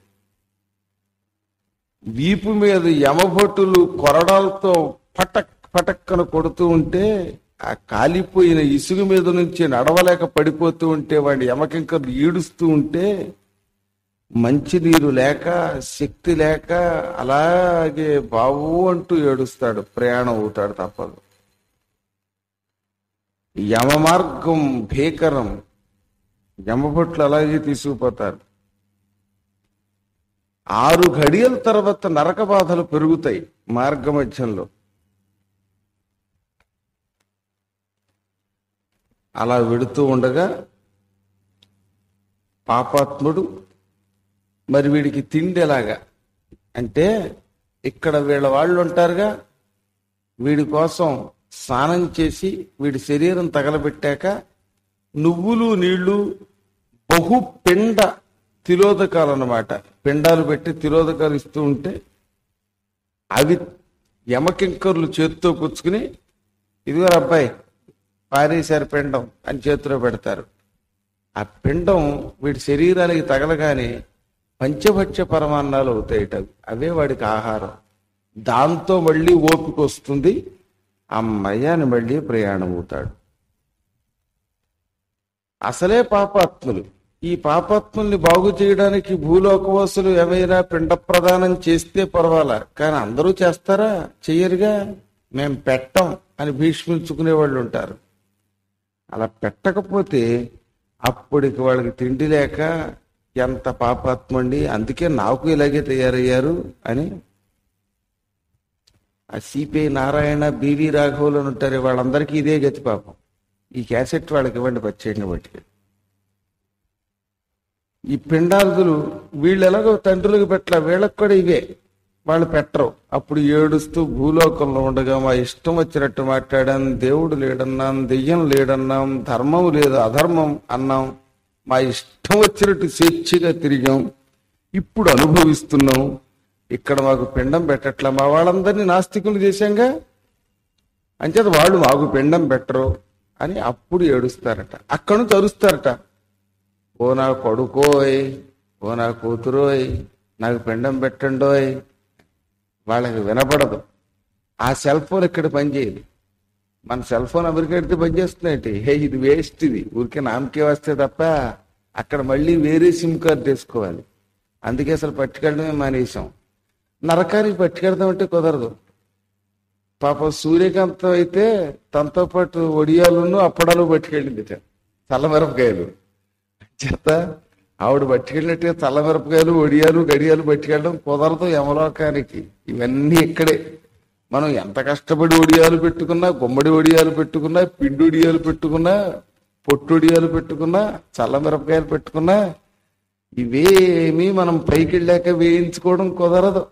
వీపు మీద యమభటులు కొరడాలతో పటక్ పటక్కన కొడుతూ ఉంటే, ఆ కాలిపోయిన ఇసుక మీద నుంచి నడవలేక పడిపోతూ ఉంటే వాడి యమకింకర్లు ఈడుస్తూ ఉంటే, మంచినీరు లేక శక్తి లేక అలాగే బావు అంటూ ఏడుస్తాడు, ప్రయాణం అవుతాడు తప్పదు. యమ మార్గం భీకరం, యమభట్లు అలాగే తీసుకుపోతారు. ఆరు ఘడియల తర్వాత నరక బాధలు పెరుగుతాయి మార్గ మధ్యంలో. అలా వెడుతూ ఉండగా పాపాత్ముడు మరి వీడికి తిండి ఎలాగా అంటే, ఇక్కడ వీళ్ళ వాళ్ళు ఉంటారుగా, వీడి కోసం స్నానం చేసి వీడి శరీరం తగలబెట్టాక నువ్వులు నీళ్లు బహు పిండ తిలోదకాలు అన్నమాట, పిండాలు పెట్టి తిలోదకాలు ఇస్తూ ఉంటే అవి యమకింకర్లు చేతితో పుచ్చుకుని, ఇదిగో అబ్బాయి పారేశారు పిండం అని చేతిలో పెడతారు. ఆ పిండం వీడి శరీరానికి తగలగానే పంచభక్ష పరమాన్నాలు అవుతాయిట, అవే వాడికి ఆహారం. దాంతో మళ్ళీ ఓపిక వస్తుంది, అమ్మయ్యాని మళ్ళీ ప్రయాణం అవుతాడు. అసలే పాపాత్ములు. ఈ పాపాత్ముల్ని బాగు చేయడానికి భూలోకవాసులు ఏమైనా పిండ ప్రదానం చేస్తే పర్వాలా, కానీ అందరూ చేస్తారా? చెయ్యరుగా. మేం పెట్టం అని భీష్మించుకునే వాళ్ళు ఉంటారు. అలా పెట్టకపోతే అప్పటికి వాళ్ళకి తిండి లేక ఎంత పాపాత్మండి, అందుకే నాకు ఇలాగే తయారయ్యారు అని ఆ సిపిఐ నారాయణ, బివి రాఘవులు అని ఉంటారు, వాళ్ళందరికీ ఇదే గతి పాపం. ఈ క్యాసెట్ వాళ్ళకి ఇవ్వండి పచ్చేయండి బట్టి. ఈ పిండాదులు వీళ్ళు ఎలాగో తండ్రులకు పెట్టలే, వీళ్ళకి కూడా ఇవే, వాళ్ళు పెట్టరు. అప్పుడు ఏడుస్తూ భూలోకంలో ఉండగా మా ఇష్టం వచ్చినట్టు మాట్లాడాం, దేవుడు లేడన్నాం, దెయ్యం లేడన్నాం, ధర్మం లేదు అధర్మం అన్నాం, మా ఇష్టం వచ్చినట్టు స్వేచ్ఛగా తిరిగాం, ఇప్పుడు అనుభవిస్తున్నాం, ఇక్కడ మాకు పిండం పెట్టట్లా, మా వాళ్ళందరినీ నాస్తికులు చేశాంగా, అంచేత వాళ్ళు మాకు పిండం పెట్టరు అని అప్పుడు ఏడుస్తారట. అక్కడి నుంచి అరుస్తారట, ఓ నా కొడుకోయ్, ఓ నా కూతురోయ్, నాకు పిండం పెట్టండోయ్. వాళ్ళకి వినపడదు. ఆ సెల్ ఫోన్ ఇక్కడ పనిచేయదు. మన సెల్ ఫోన్ అమెరికా ఎడితే పనిచేస్తున్నాయి. హే ఇది వేస్ట్, ఇది ఊరికే నామకే వస్తే తప్ప అక్కడ మళ్ళీ వేరే సిమ్ కార్డు తీసుకోవాలి. అందుకే అసలు పట్టుకెళ్ళడమే మానేసాం. నరకానికి పట్టుకెళ్దామంటే కుదరదు. పాపం సూర్యకాంతం అయితే తనతో పాటు ఒడియాలను అప్పడాలు పట్టుకెళ్ళింది, చల్లమిరపకాయలు. చేత ఆవిడ పట్టుకెళ్ళినట్టుగా చల్లమిరపకాయలు ఒడియాలు గడియాలు పట్టుకెళ్ళడం కుదరదు యమలోకానికి. ఇవన్నీ ఇక్కడే. మనం ఎంత కష్టపడి ఒడియాలు పెట్టుకున్నా, గుమ్మడి ఒడియాలు పెట్టుకున్నా, పిండి ఒడియాలు పెట్టుకున్నా, పొట్టు ఒడియాలు పెట్టుకున్నా, చల్లమిరపకాయలు పెట్టుకున్నా, ఇవేమీ మనం పైకి వెళ్ళాక వేయించుకోవడం కుదరదు.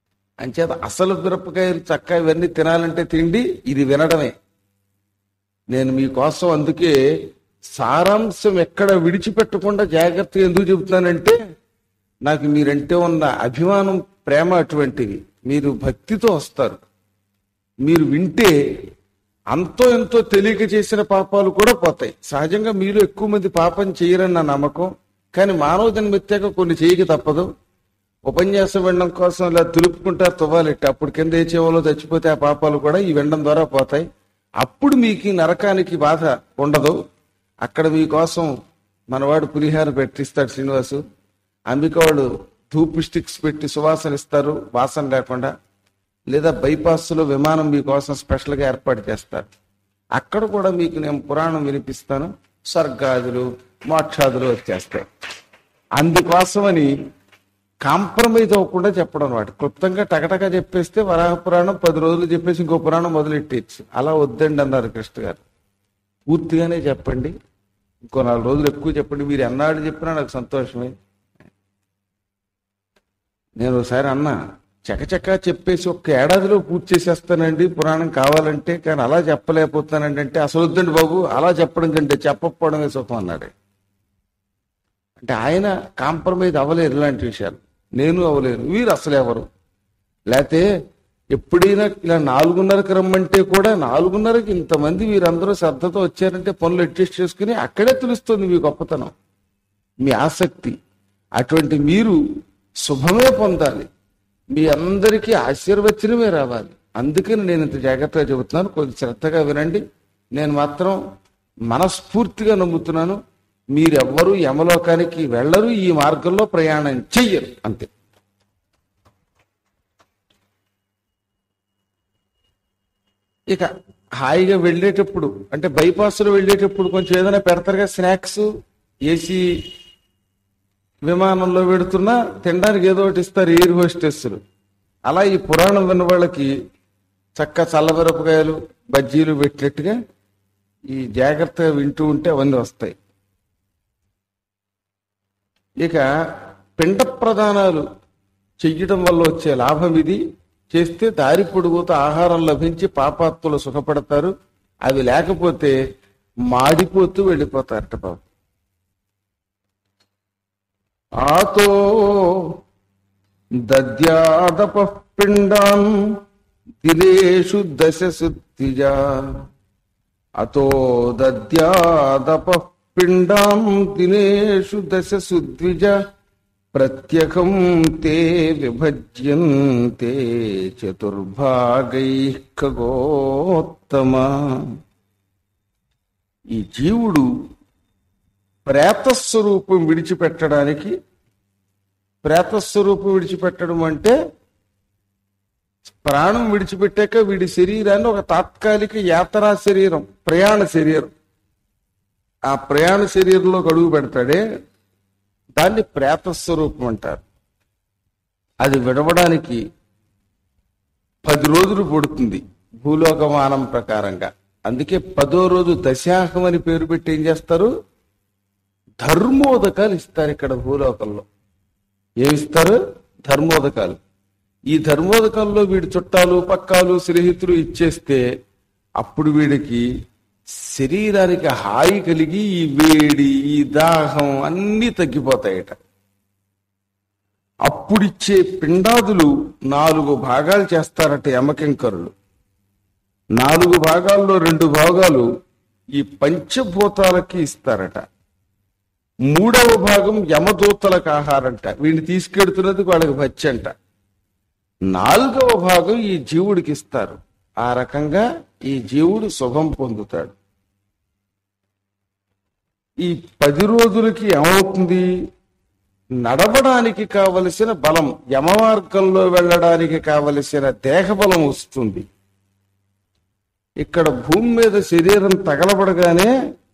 అంచేత అసలు మిరపకాయలు చక్క ఇవన్నీ తినాలంటే తిండి ఇది వినడమే. నేను మీకోసం అందుకే సారాంశం ఎక్కడ విడిచిపెట్టకుండా జాగ్రత్తగా ఎందుకు చెబుతున్నానంటే, నాకు మీరంటే ఉన్న అభిమానం, ప్రేమ అటువంటివి. మీరు భక్తితో వస్తారు. మీరు వింటే అంతో ఎంతో తెలియక చేసిన పాపాలు కూడా పోతాయి. సహజంగా మీరు ఎక్కువ మంది పాపం చేయరని నా నమ్మకం. కానీ మానవ జన్మెత్తాక కొన్ని చేయక తప్పదు. ఉపన్యాసం వినడం కోసం ఇలా తులుపుకుంటారు తువ్వాలెట్టి, అప్పుడు కింద ఏ చేవలో చచ్చిపోతే ఆ పాపాలు కూడా ఈ వినడం ద్వారా పోతాయి. అప్పుడు మీకు ఈ నరకానికి బాధ ఉండదు. అక్కడ మీకోసం మనవాడు పులిహార పెట్టిస్తాడు శ్రీనివాసు, అంబిక వాళ్ళు ధూప్ స్టిక్స్ పెట్టి సువాసన ఇస్తారు వాసన లేకుండా, లేదా బైపాస్లో విమానం మీకోసం స్పెషల్గా ఏర్పాటు చేస్తారు. అక్కడ కూడా మీకు నేను పురాణం వినిపిస్తాను, స్వర్గాదులు మోక్షాదులు వచ్చేస్తాయి. అందుకోసమని కాంప్రమైజ్ అవ్వకుండా చెప్పడం వాటి క్లుప్తంగా టకటగా చెప్పేస్తే వరాహ పురాణం పది రోజులు చెప్పేసి ఇంకో పురాణం మొదలెట్టేచ్చు. అలా వద్దండి అన్నారు కృష్ణ గారు. పూర్తిగానే చెప్పండి, ఇంకో నాలుగు రోజులు ఎక్కువ చెప్పండి. మీరు ఎన్నాడు చెప్పినా నాకు సంతోషమే. నేను ఒకసారి అన్నా, చకచకా చెప్పేసి ఒక్క ఏడాదిలో పూర్తి చేసేస్తానండి పురాణం కావాలంటే, కానీ అలా చెప్పలేకపోతానండి అంటే, అసలు వద్దండి బాబు అలా చెప్పడం కంటే చెప్పకపోవడమే సుఖం అన్నాడు. అంటే ఆయన కాంప్రమైజ్ అవ్వలేరు ఇలాంటి విషయాలు, నేను అవ్వలేను, వీరు అసలు ఎవరు. లేకపోతే ఎప్పుడైనా ఇలా నాలుగున్నరకు రమ్మంటే కూడా నాలుగున్నరకి ఇంతమంది వీరందరూ శ్రద్ధతో వచ్చారంటే పనులు అడ్జస్ట్ చేసుకుని అక్కడే తెలుస్తుంది మీ గొప్పతనం, మీ ఆసక్తి. అటువంటి మీరు శుభమే పొందాలి, మీ అందరికీ ఆశీర్వచనమే రావాలి. అందుకని నేను ఇంత జాగ్రత్తగా చెబుతున్నాను, కొంచెం శ్రద్ధగా వినండి. నేను మాత్రం మనస్ఫూర్తిగా నమ్ముతున్నాను, మీరెవ్వరూ యమలోకానికి వెళ్ళరు, ఈ మార్గంలో ప్రయాణం చెయ్యరు, అంతే. ఇక హాయిగా వెళ్ళేటప్పుడు అంటే బైపాస్లో వెళ్ళేటప్పుడు కొంచెం ఏదైనా పెడతారుగా స్నాక్స్, ఏసీ విమానంలో పెడుతున్నా తినడానికి ఏదో ఒకటి ఇస్తారు ఎయిర్ హోస్టెస్లు. అలా ఈ పురాణం విన్న వాళ్ళకి చక్క చల్లమిరపకాయలు బజ్జీలు పెట్టినట్టుగా ఈ జాగ్రత్తగా వింటూ ఉంటే అవన్నీ వస్తాయి. ఇక పిండ ప్రదానాలు చెయ్యడం వల్ల వచ్చే లాభం ఇది. చేస్తే దారి పొడుగుతో ఆహారం లభించి పాపాత్తులు సుఖపడతారు. అవి లేకపోతే మాడిపోతూ వెళ్ళిపోతారట బాబు. ఆతో దద్యాదప పిండాన్ దినేషు దశ శుద్ధిజా అతో దద్యాదప పిండాం దినేషు దశ శుద్విజ ప్రత్యకం తే విభజ్యంతే చతుర్భాగైః ఖగోత్తమ. ఈ జీవుడు ప్రేతస్వరూపం విడిచిపెట్టడానికి, ప్రేతస్వరూపం విడిచిపెట్టడం అంటే ప్రాణం విడిచిపెట్టాక వీడి శరీరాన్ని ఒక తాత్కాలిక యాత్రా శరీరం, ప్రయాణ శరీరం, ఆ ప్రయాణ శరీరంలో అడుగు పెడతాడే దాన్ని ప్రేతస్వరూపం అంటారు. అది విడవడానికి పది రోజులు పడుతుంది భూలోకమానం ప్రకారంగా. అందుకే పదో రోజు దశాహం అని పేరు పెట్టి ఏం చేస్తారు, ధర్మోదకాలు ఇస్తారు. ఇక్కడ భూలోకంలో ఏమిస్తారు, ధర్మోదకాలు. ఈ ధర్మోదకాల్లో వీడి చుట్టాలు పక్కాలు స్నేహితులు ఇచ్చేస్తే అప్పుడు వీడికి శరీరానికి హాయి కలిగి ఈ వేడి ఈ దాహం అన్నీ తగ్గిపోతాయట. అప్పుడిచ్చే పిండాదులు నాలుగు భాగాలు చేస్తారట యమకింకరులు. నాలుగు భాగాల్లో రెండు భాగాలు ఈ పంచభూతాలకి ఇస్తారట. మూడవ భాగం యమదూతలకు ఆహారంట, వీడిని తీసుకెడుతున్నది వాళ్ళకి వచ్చంట. నాలుగవ భాగం ఈ జీవుడికి ఇస్తారు. ఆ రకంగా ఈ జీవుడు శుభం పొందుతాడు. ఈ పది రోజులకి ఏమవుతుంది, నడవడానికి కావలసిన బలం, యమమార్గంలో వెళ్ళడానికి కావలసిన దేహబలం వస్తుంది. ఇక్కడ భూమి మీద శరీరం తగలబడగానే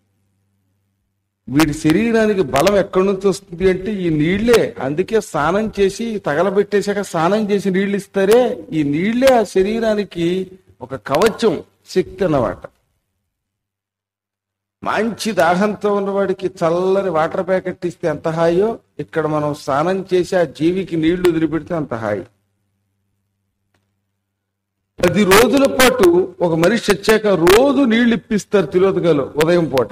వీడి శరీరానికి బలం ఎక్కడి నుంచి వస్తుంది అంటే ఈ నీళ్లే. అందుకే స్నానం చేసి తగలబెట్టేశాక స్నానం చేసి నీళ్లు ఇస్తారే, ఈ నీళ్లే ఆ శరీరానికి ఒక కవచం, శక్తి అన్నమాట. మంచి దాహంతో ఉన్నవాడికి చల్లని వాటర్ ప్యాకెట్ ఇస్తే ఎంత హాయో, ఇక్కడ మనం స్నానం చేసి ఆ జీవికి నీళ్లు వదిలిపెడితే అంత హాయి. పది రోజుల పాటు ఒక మనిషి చచ్చాక రోజు నీళ్లు ఇప్పిస్తారు తిలోదకలో ఉదయం పూట.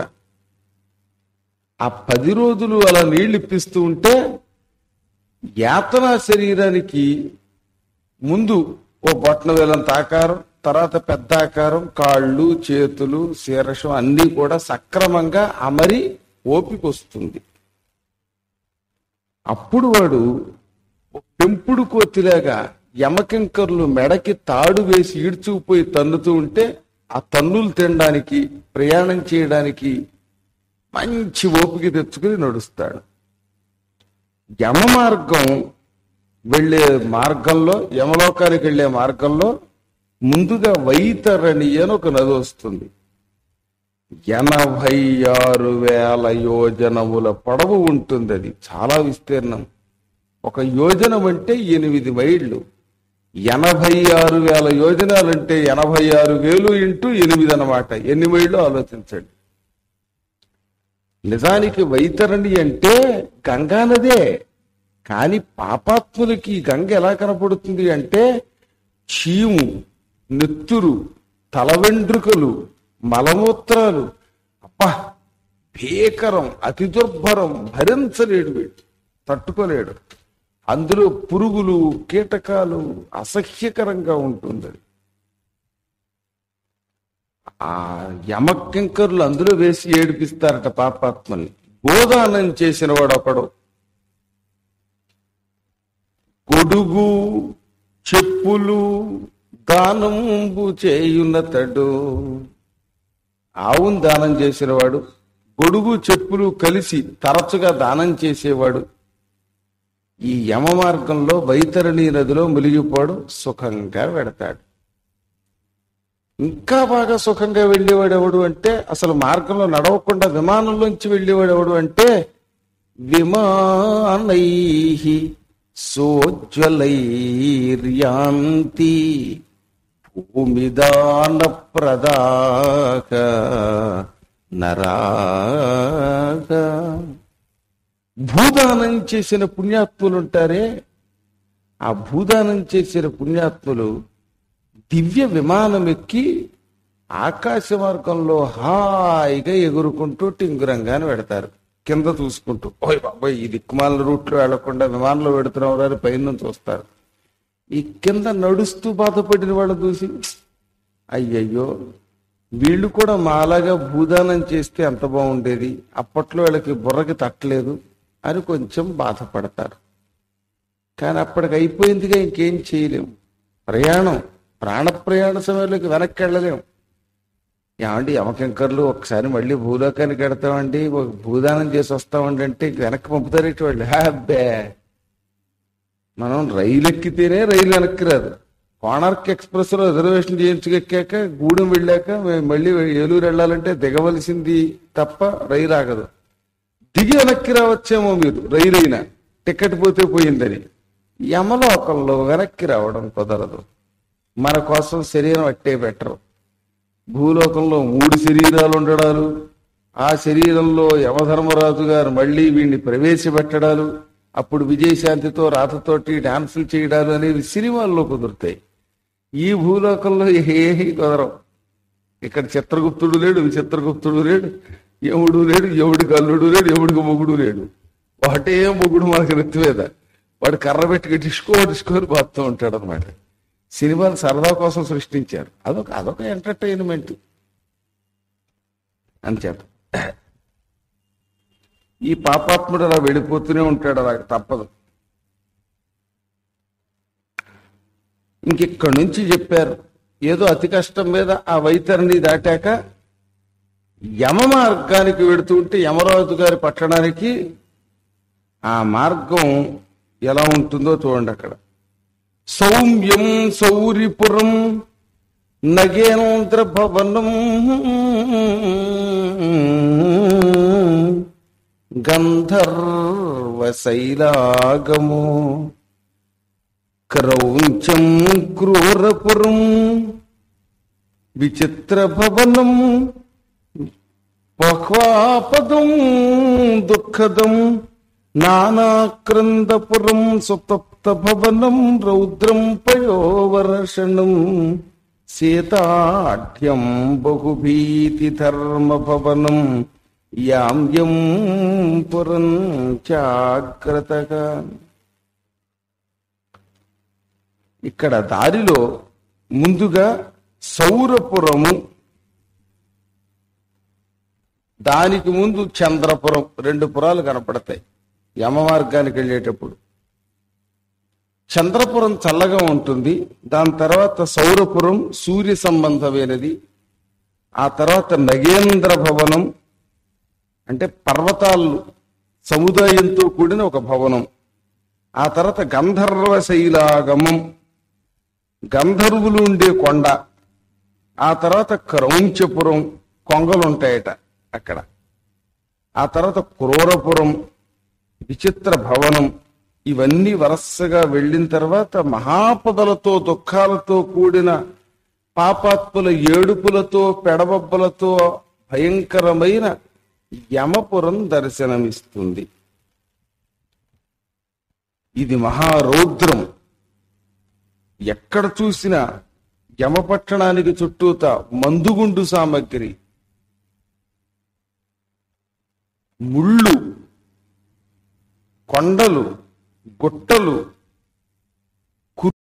ఆ పది రోజులు అలా నీళ్లు ఇప్పిస్తూ ఉంటే యాతనా శరీరానికి ముందు ఓ బొట్టన వేలంత ఆకారం, తర్వాత పెద్ద ఆకారం, కాళ్ళు చేతులు శీర్షం అన్నీ కూడా సక్రమంగా అమరి ఓపిక వస్తుంది. అప్పుడు వాడు పెంపుడు కోతిలాగా యమకింకర్లు మెడకి తాడు వేసి ఈడ్చుకుపోయి తన్నుతూ ఉంటే ఆ తన్నులు తినడానికి ప్రయాణం చేయడానికి మంచి ఓపిక తెచ్చుకుని నడుస్తాడు. యమ మార్గం వెళ్ళే మార్గంలో, యమలోకానికి వెళ్ళే మార్గంలో ముందుగా వైతరణి అని ఒక నది వస్తుంది. ఎనభై ఆరు వేల యోజనముల పొడవు ఉంటుంది. అది చాలా విస్తీర్ణం. ఒక యోజనం అంటే ఎనిమిది మైళ్ళు. ఎనభై ఆరు వేల యోజనాలంటే ఎనభై ఆరు వేలు ఇంటూ ఎనిమిది అన్నమాట. ఎన్ని మైళ్ళు ఆలోచించండి. నిజానికి వైతరణి అంటే గంగా నదే. కానీ పాపాత్ములకి గంగ ఎలా కనపడుతుంది అంటే చీము, నెత్తురు, తల వెంట్రుకలు, మలమూత్రాలు, అబ్బా భీకరం, అతి దుర్భరం, భరించలేడు, వీడు తట్టుకోలేడు. అందులో పురుగులు, కీటకాలు, అసహ్యకరంగా ఉంటుంది. ఆ యమకింకరులు అందులో వేసి ఏడిపిస్తారట పాపాత్మని. గోదానం చేసిన వాడు ఒకడు గొడుగు చెప్పులు దానంబు చేయున్నతడు. ఆవును దానం చేసినవాడు, గొడుగు చెప్పులు కలిసి తరచుగా దానం చేసేవాడు ఈ యమ మార్గంలో వైతరణి నదిలో మునిగిపోవడం సుఖంగా వెడతాడు. ఇంకా బాగా సుఖంగా వెళ్ళేవాడు ఎవడు అంటే, అసలు మార్గంలో నడవకుండా విమానంలోంచి వెళ్ళేవాడు ఎవడు అంటే విమానై సోజ్వలైర్యాంతి భూమిదాన ప్రదాక నరాక. భూదానం చేసిన పుణ్యాత్ములు ఉంటారే, ఆ భూదానం చేసిన పుణ్యాత్ములు దివ్య విమానం ఎక్కి ఆకాశ మార్గంలో హాయిగా ఎగురుకుంటూ టింగురంగానే పెడతారు. కింద చూసుకుంటూ, ఓయ్ బాబాయ్ ఈ దిక్కుమాల రూట్లో వెళ్లకుండా విమానంలో పెడుతున్నావు అని పైన చూస్తారు. ఈ కింద నడుస్తూ బాధపడిన వాళ్ళు చూసి అయ్యయ్యో వీళ్ళు కూడా మాలాగా భూదానం చేస్తే ఎంత బాగుండేది, అప్పట్లో వీళ్ళకి బుర్రకి తట్టలేదు అని కొంచెం బాధపడతారు. కానీ అప్పటికి అయిపోయిందిగా, ఇంకేం చేయలేము. ప్రయాణం ప్రాణ ప్రయాణ సమయంలోకి వెనక్కి వెళ్ళలేము. ఏమండి యమకింకర్లు ఒకసారి మళ్ళీ భూలోకానికి వెడతామండి, ఒక భూదానం చేసి వస్తామండి అంటే వెనక్కి పంపుతారేటి వాళ్ళు. అబ్బే మనం రైలు ఎక్కితేనే రైలు వెనక్కి రాదు. కోణార్క్ ఎక్స్ప్రెస్ లో రిజర్వేషన్ చేయించుకెక్కాక గూడెం వెళ్ళాక మేము మళ్ళీ ఏలూరు వెళ్ళాలంటే దిగవలసింది తప్ప రైలు ఆగదు. దిగి వెనక్కి రావచ్చేమో మీరు, రైలు అయినా టికెట్ పోతే పోయిందని. యమలోకంలో వెనక్కి రావడం కుదరదు. మన కోసం శరీరం అట్టే బెటరు. భూలోకంలో మూడు శరీరాలు ఉండడాలు, ఆ శరీరంలో యమధర్మరాజు గారు మళ్ళీ వీడిని ప్రవేశపెట్టడాలు, అప్పుడు విజయశాంతితో రాతతోటి డాన్సులు చేయడాలు అనేవి సినిమాల్లో కుదురుతాయి. ఈ భూలోకంలో ఏమీ కుదరవు. ఇక్కడ చిత్రగుప్తుడు లేడు, విచిత్రగుప్తుడు లేడు, యముడు లేడు, యముడికి అల్లుడు లేడు, యముడికి మొగుడు లేడు. వాటే మొగుడు మనకి నెత్తి మీద, వాడు కర్ర పెట్టి డిస్కో డిస్కోని బాగుతూ ఉంటాడు అనమాట. సినిమాలు సరదా కోసం సృష్టించారు. అదొక అదొక ఎంటర్టైన్మెంట్ అంచేత ఈ పాపాత్ముడు అలా వెళ్ళిపోతూనే ఉంటాడు. అలా తప్పదు. ఇంకిక్కడి నుంచి చెప్పారు ఏదో అతి కష్టం మీద ఆ వైతరిని దాటాక యమ మార్గానికి వెడుతూ ఉంటే యమరాజు గారి పట్టణానికి ఆ మార్గం ఎలా ఉంటుందో చూడండి. అక్కడ సౌమ్యం సౌరిపురం నగేంద్ర భవనం గంధర్వ శైలాగమో క్రౌంచం క్రూరపురం విచిత్ర భవనం పక్వాపదం దుఃఖదం నానాక్రందపురం సుతప్త భవనం రౌద్రం పయోవర్షణం సీతాఢ్యం బహుభీతి ధర్మభవనం యామ్యం పురం జాగ్రత్తగా. ఇక్కడ దారిలో ముందుగా సౌరపురము, దానికి ముందు చంద్రపురం, రెండు పురాలు కనపడతాయి యమ మార్గానికి వెళ్ళేటప్పుడు. చంద్రపురం చల్లగా ఉంటుంది, దాని తర్వాత సౌరపురం సూర్య సంబంధమైనది, ఆ తర్వాత నగేంద్ర భవనం అంటే పర్వతాలు సముదాయంతో కూడిన ఒక భవనం, ఆ తర్వాత గంధర్వ శైలాగమం గంధర్వులు ఉండే కొండ, ఆ తర్వాత క్రౌంచపురం కొంగలుంటాయట అక్కడ, ఆ తర్వాత క్రూరపురం విచిత్ర భవనం. ఇవన్నీ వరసగా వెళ్ళిన తర్వాత మహాపదలతో దుఃఖాలతో కూడిన పాపాత్ముల ఏడుపులతో పెడబొబ్బలతో భయంకరమైన యమపురం దర్శనమిస్తుంది. ఇది మహారౌద్రం. ఎక్కడ చూసినా యమపట్టణానికి చుట్టూత మందుగుండు సామగ్రి, ముళ్ళు, కొండలు, గుట్టలు,